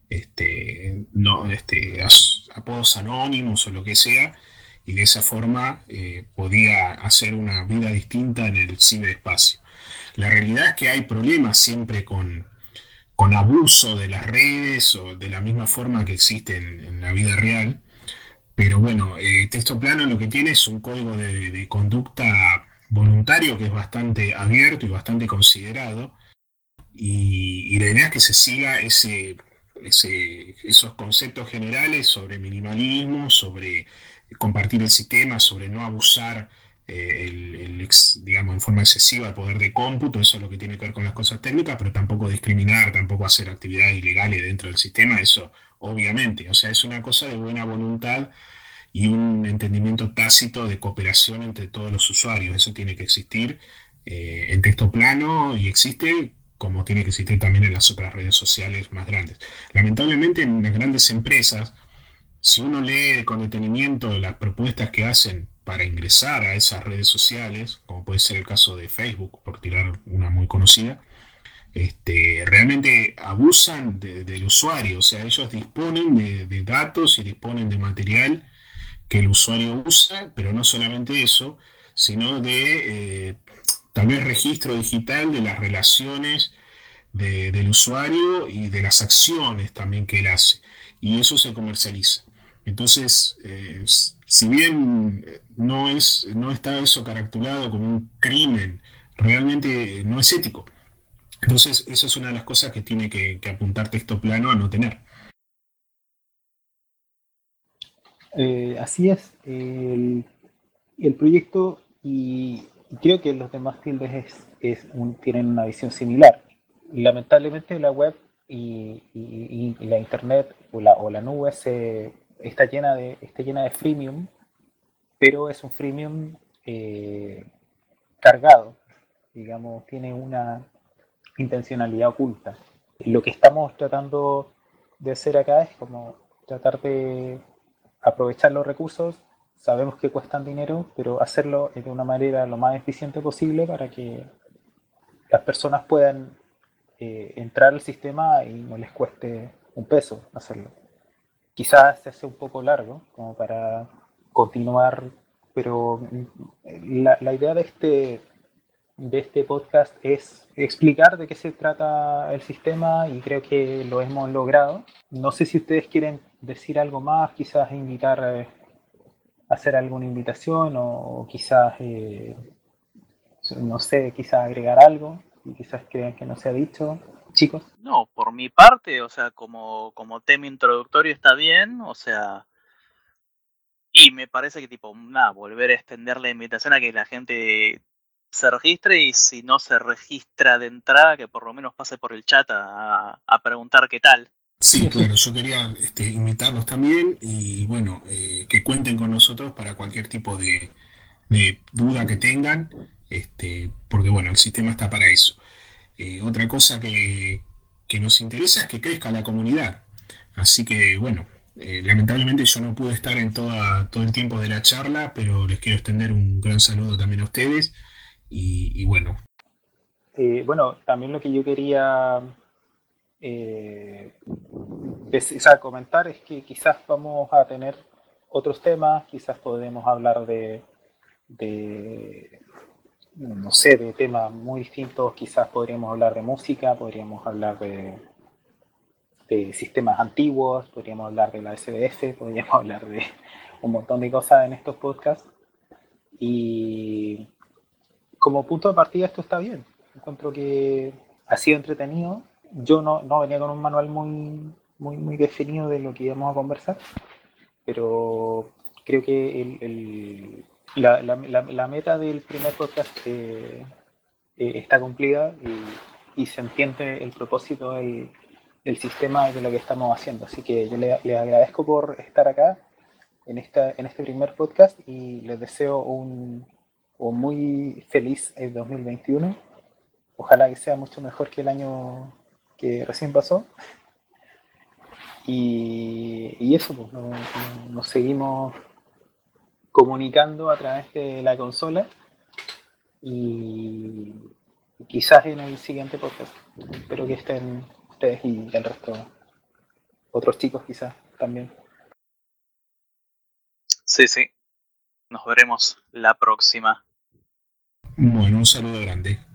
este, no, este, as- apodos anónimos o lo que sea, y de esa forma eh, podía hacer una vida distinta en el ciberespacio. La realidad es que hay problemas siempre con, con abuso de las redes o de la misma forma que existen en la vida real. Pero bueno, eh, texto plano lo que tiene es un código de, de conducta voluntario que es bastante abierto y bastante considerado. Y, y la idea es que se siga ese, ese- esos conceptos generales sobre minimalismo, sobre compartir el sistema, sobre no abusar eh, el, el ex- digamos, en forma excesiva el poder de cómputo. Eso es lo que tiene que ver con las cosas técnicas, pero tampoco discriminar, tampoco hacer actividades ilegales dentro del sistema, eso obviamente. O sea, es una cosa de buena voluntad y un entendimiento tácito de cooperación entre todos los usuarios. Eso tiene que existir eh, en texto plano y existe como tiene que existir también en las otras redes sociales más grandes. Lamentablemente en las grandes empresas, si uno lee con detenimiento las propuestas que hacen para ingresar a esas redes sociales, como puede ser el caso de Facebook, por tirar una muy conocida, este, realmente abusan de- del usuario, o sea, ellos disponen de, de datos y disponen de material que el usuario usa, pero no solamente eso, sino de eh, tal vez registro digital de las relaciones de- del usuario y de las acciones también que él hace. Y eso se comercializa. Entonces, eh, si bien eh, no es, no está eso caracterizado como un crimen, realmente no es ético. Entonces, eso es una de las cosas que tiene que, que apuntar texto plano a no tener. Eh, así es, el, el proyecto y, y creo que los demás tildes es, es un- tienen una visión similar. Lamentablemente la web y, y- y la internet o la, o la nube se, está, llena de, está llena de freemium, pero es un freemium eh, cargado, digamos, tiene una intencionalidad oculta. Lo que estamos tratando de hacer acá es como tratar de aprovechar los recursos. Sabemos que cuestan dinero, pero hacerlo de una manera lo más eficiente posible para que las personas puedan eh, entrar al sistema y no les cueste un peso hacerlo. Quizás se hace un poco largo como para continuar, pero la, la idea de este, de este podcast es explicar de qué se trata el sistema y creo que lo hemos logrado. No sé si ustedes quieren decir algo más, quizás invitar, eh, hacer alguna invitación o, o quizás, eh, no sé, quizás agregar algo y quizás crean que no se ha dicho. Chicos. No, por mi parte, o sea, como, como tema introductorio está bien, o sea, y me parece que tipo, nada, volver a extender la invitación a que la gente se registre y si no se registra de entrada, que por lo menos pase por el chat a, a preguntar qué tal. Sí, claro, yo quería este, invitarlos también y bueno, eh, que cuenten con nosotros para cualquier tipo de, de duda que tengan, este, porque bueno, el sistema está para eso. Eh, otra cosa que, que nos interesa es que crezca la comunidad. Así que bueno, eh, lamentablemente yo no pude estar en toda, todo el tiempo de la charla, pero les quiero extender un gran saludo también a ustedes y, y bueno, Eh, bueno, también lo que yo quería eh, des- o sea, comentar es que quizás vamos a tener otros temas, quizás podremos hablar de, de, no sé, de temas muy distintos, quizás podríamos hablar de música, podríamos hablar de, de sistemas antiguos, podríamos hablar de la S D F, podríamos hablar de un montón de cosas en estos podcasts. Y como punto de partida esto está bien. Encuentro que ha sido entretenido. Yo no, no venía con un manual muy, muy, muy definido de lo que íbamos a conversar, pero creo que el, el, la, la, la, la, meta del primer podcast eh, eh, está cumplida y, y, se entiende el propósito del, del sistema y de lo que estamos haciendo. Así que yo les le agradezco por estar acá en, esta, en este primer podcast y les deseo un, un muy feliz dos mil veintiuno. Ojalá que sea mucho mejor que el año que recién pasó. Y, y eso, pues, nos, nos seguimos comunicando a través de la consola y, y quizás en el siguiente podcast. Espero que estén ustedes y el resto otros chicos quizás también. Sí, sí. Nos veremos la próxima. Bueno, un saludo grande.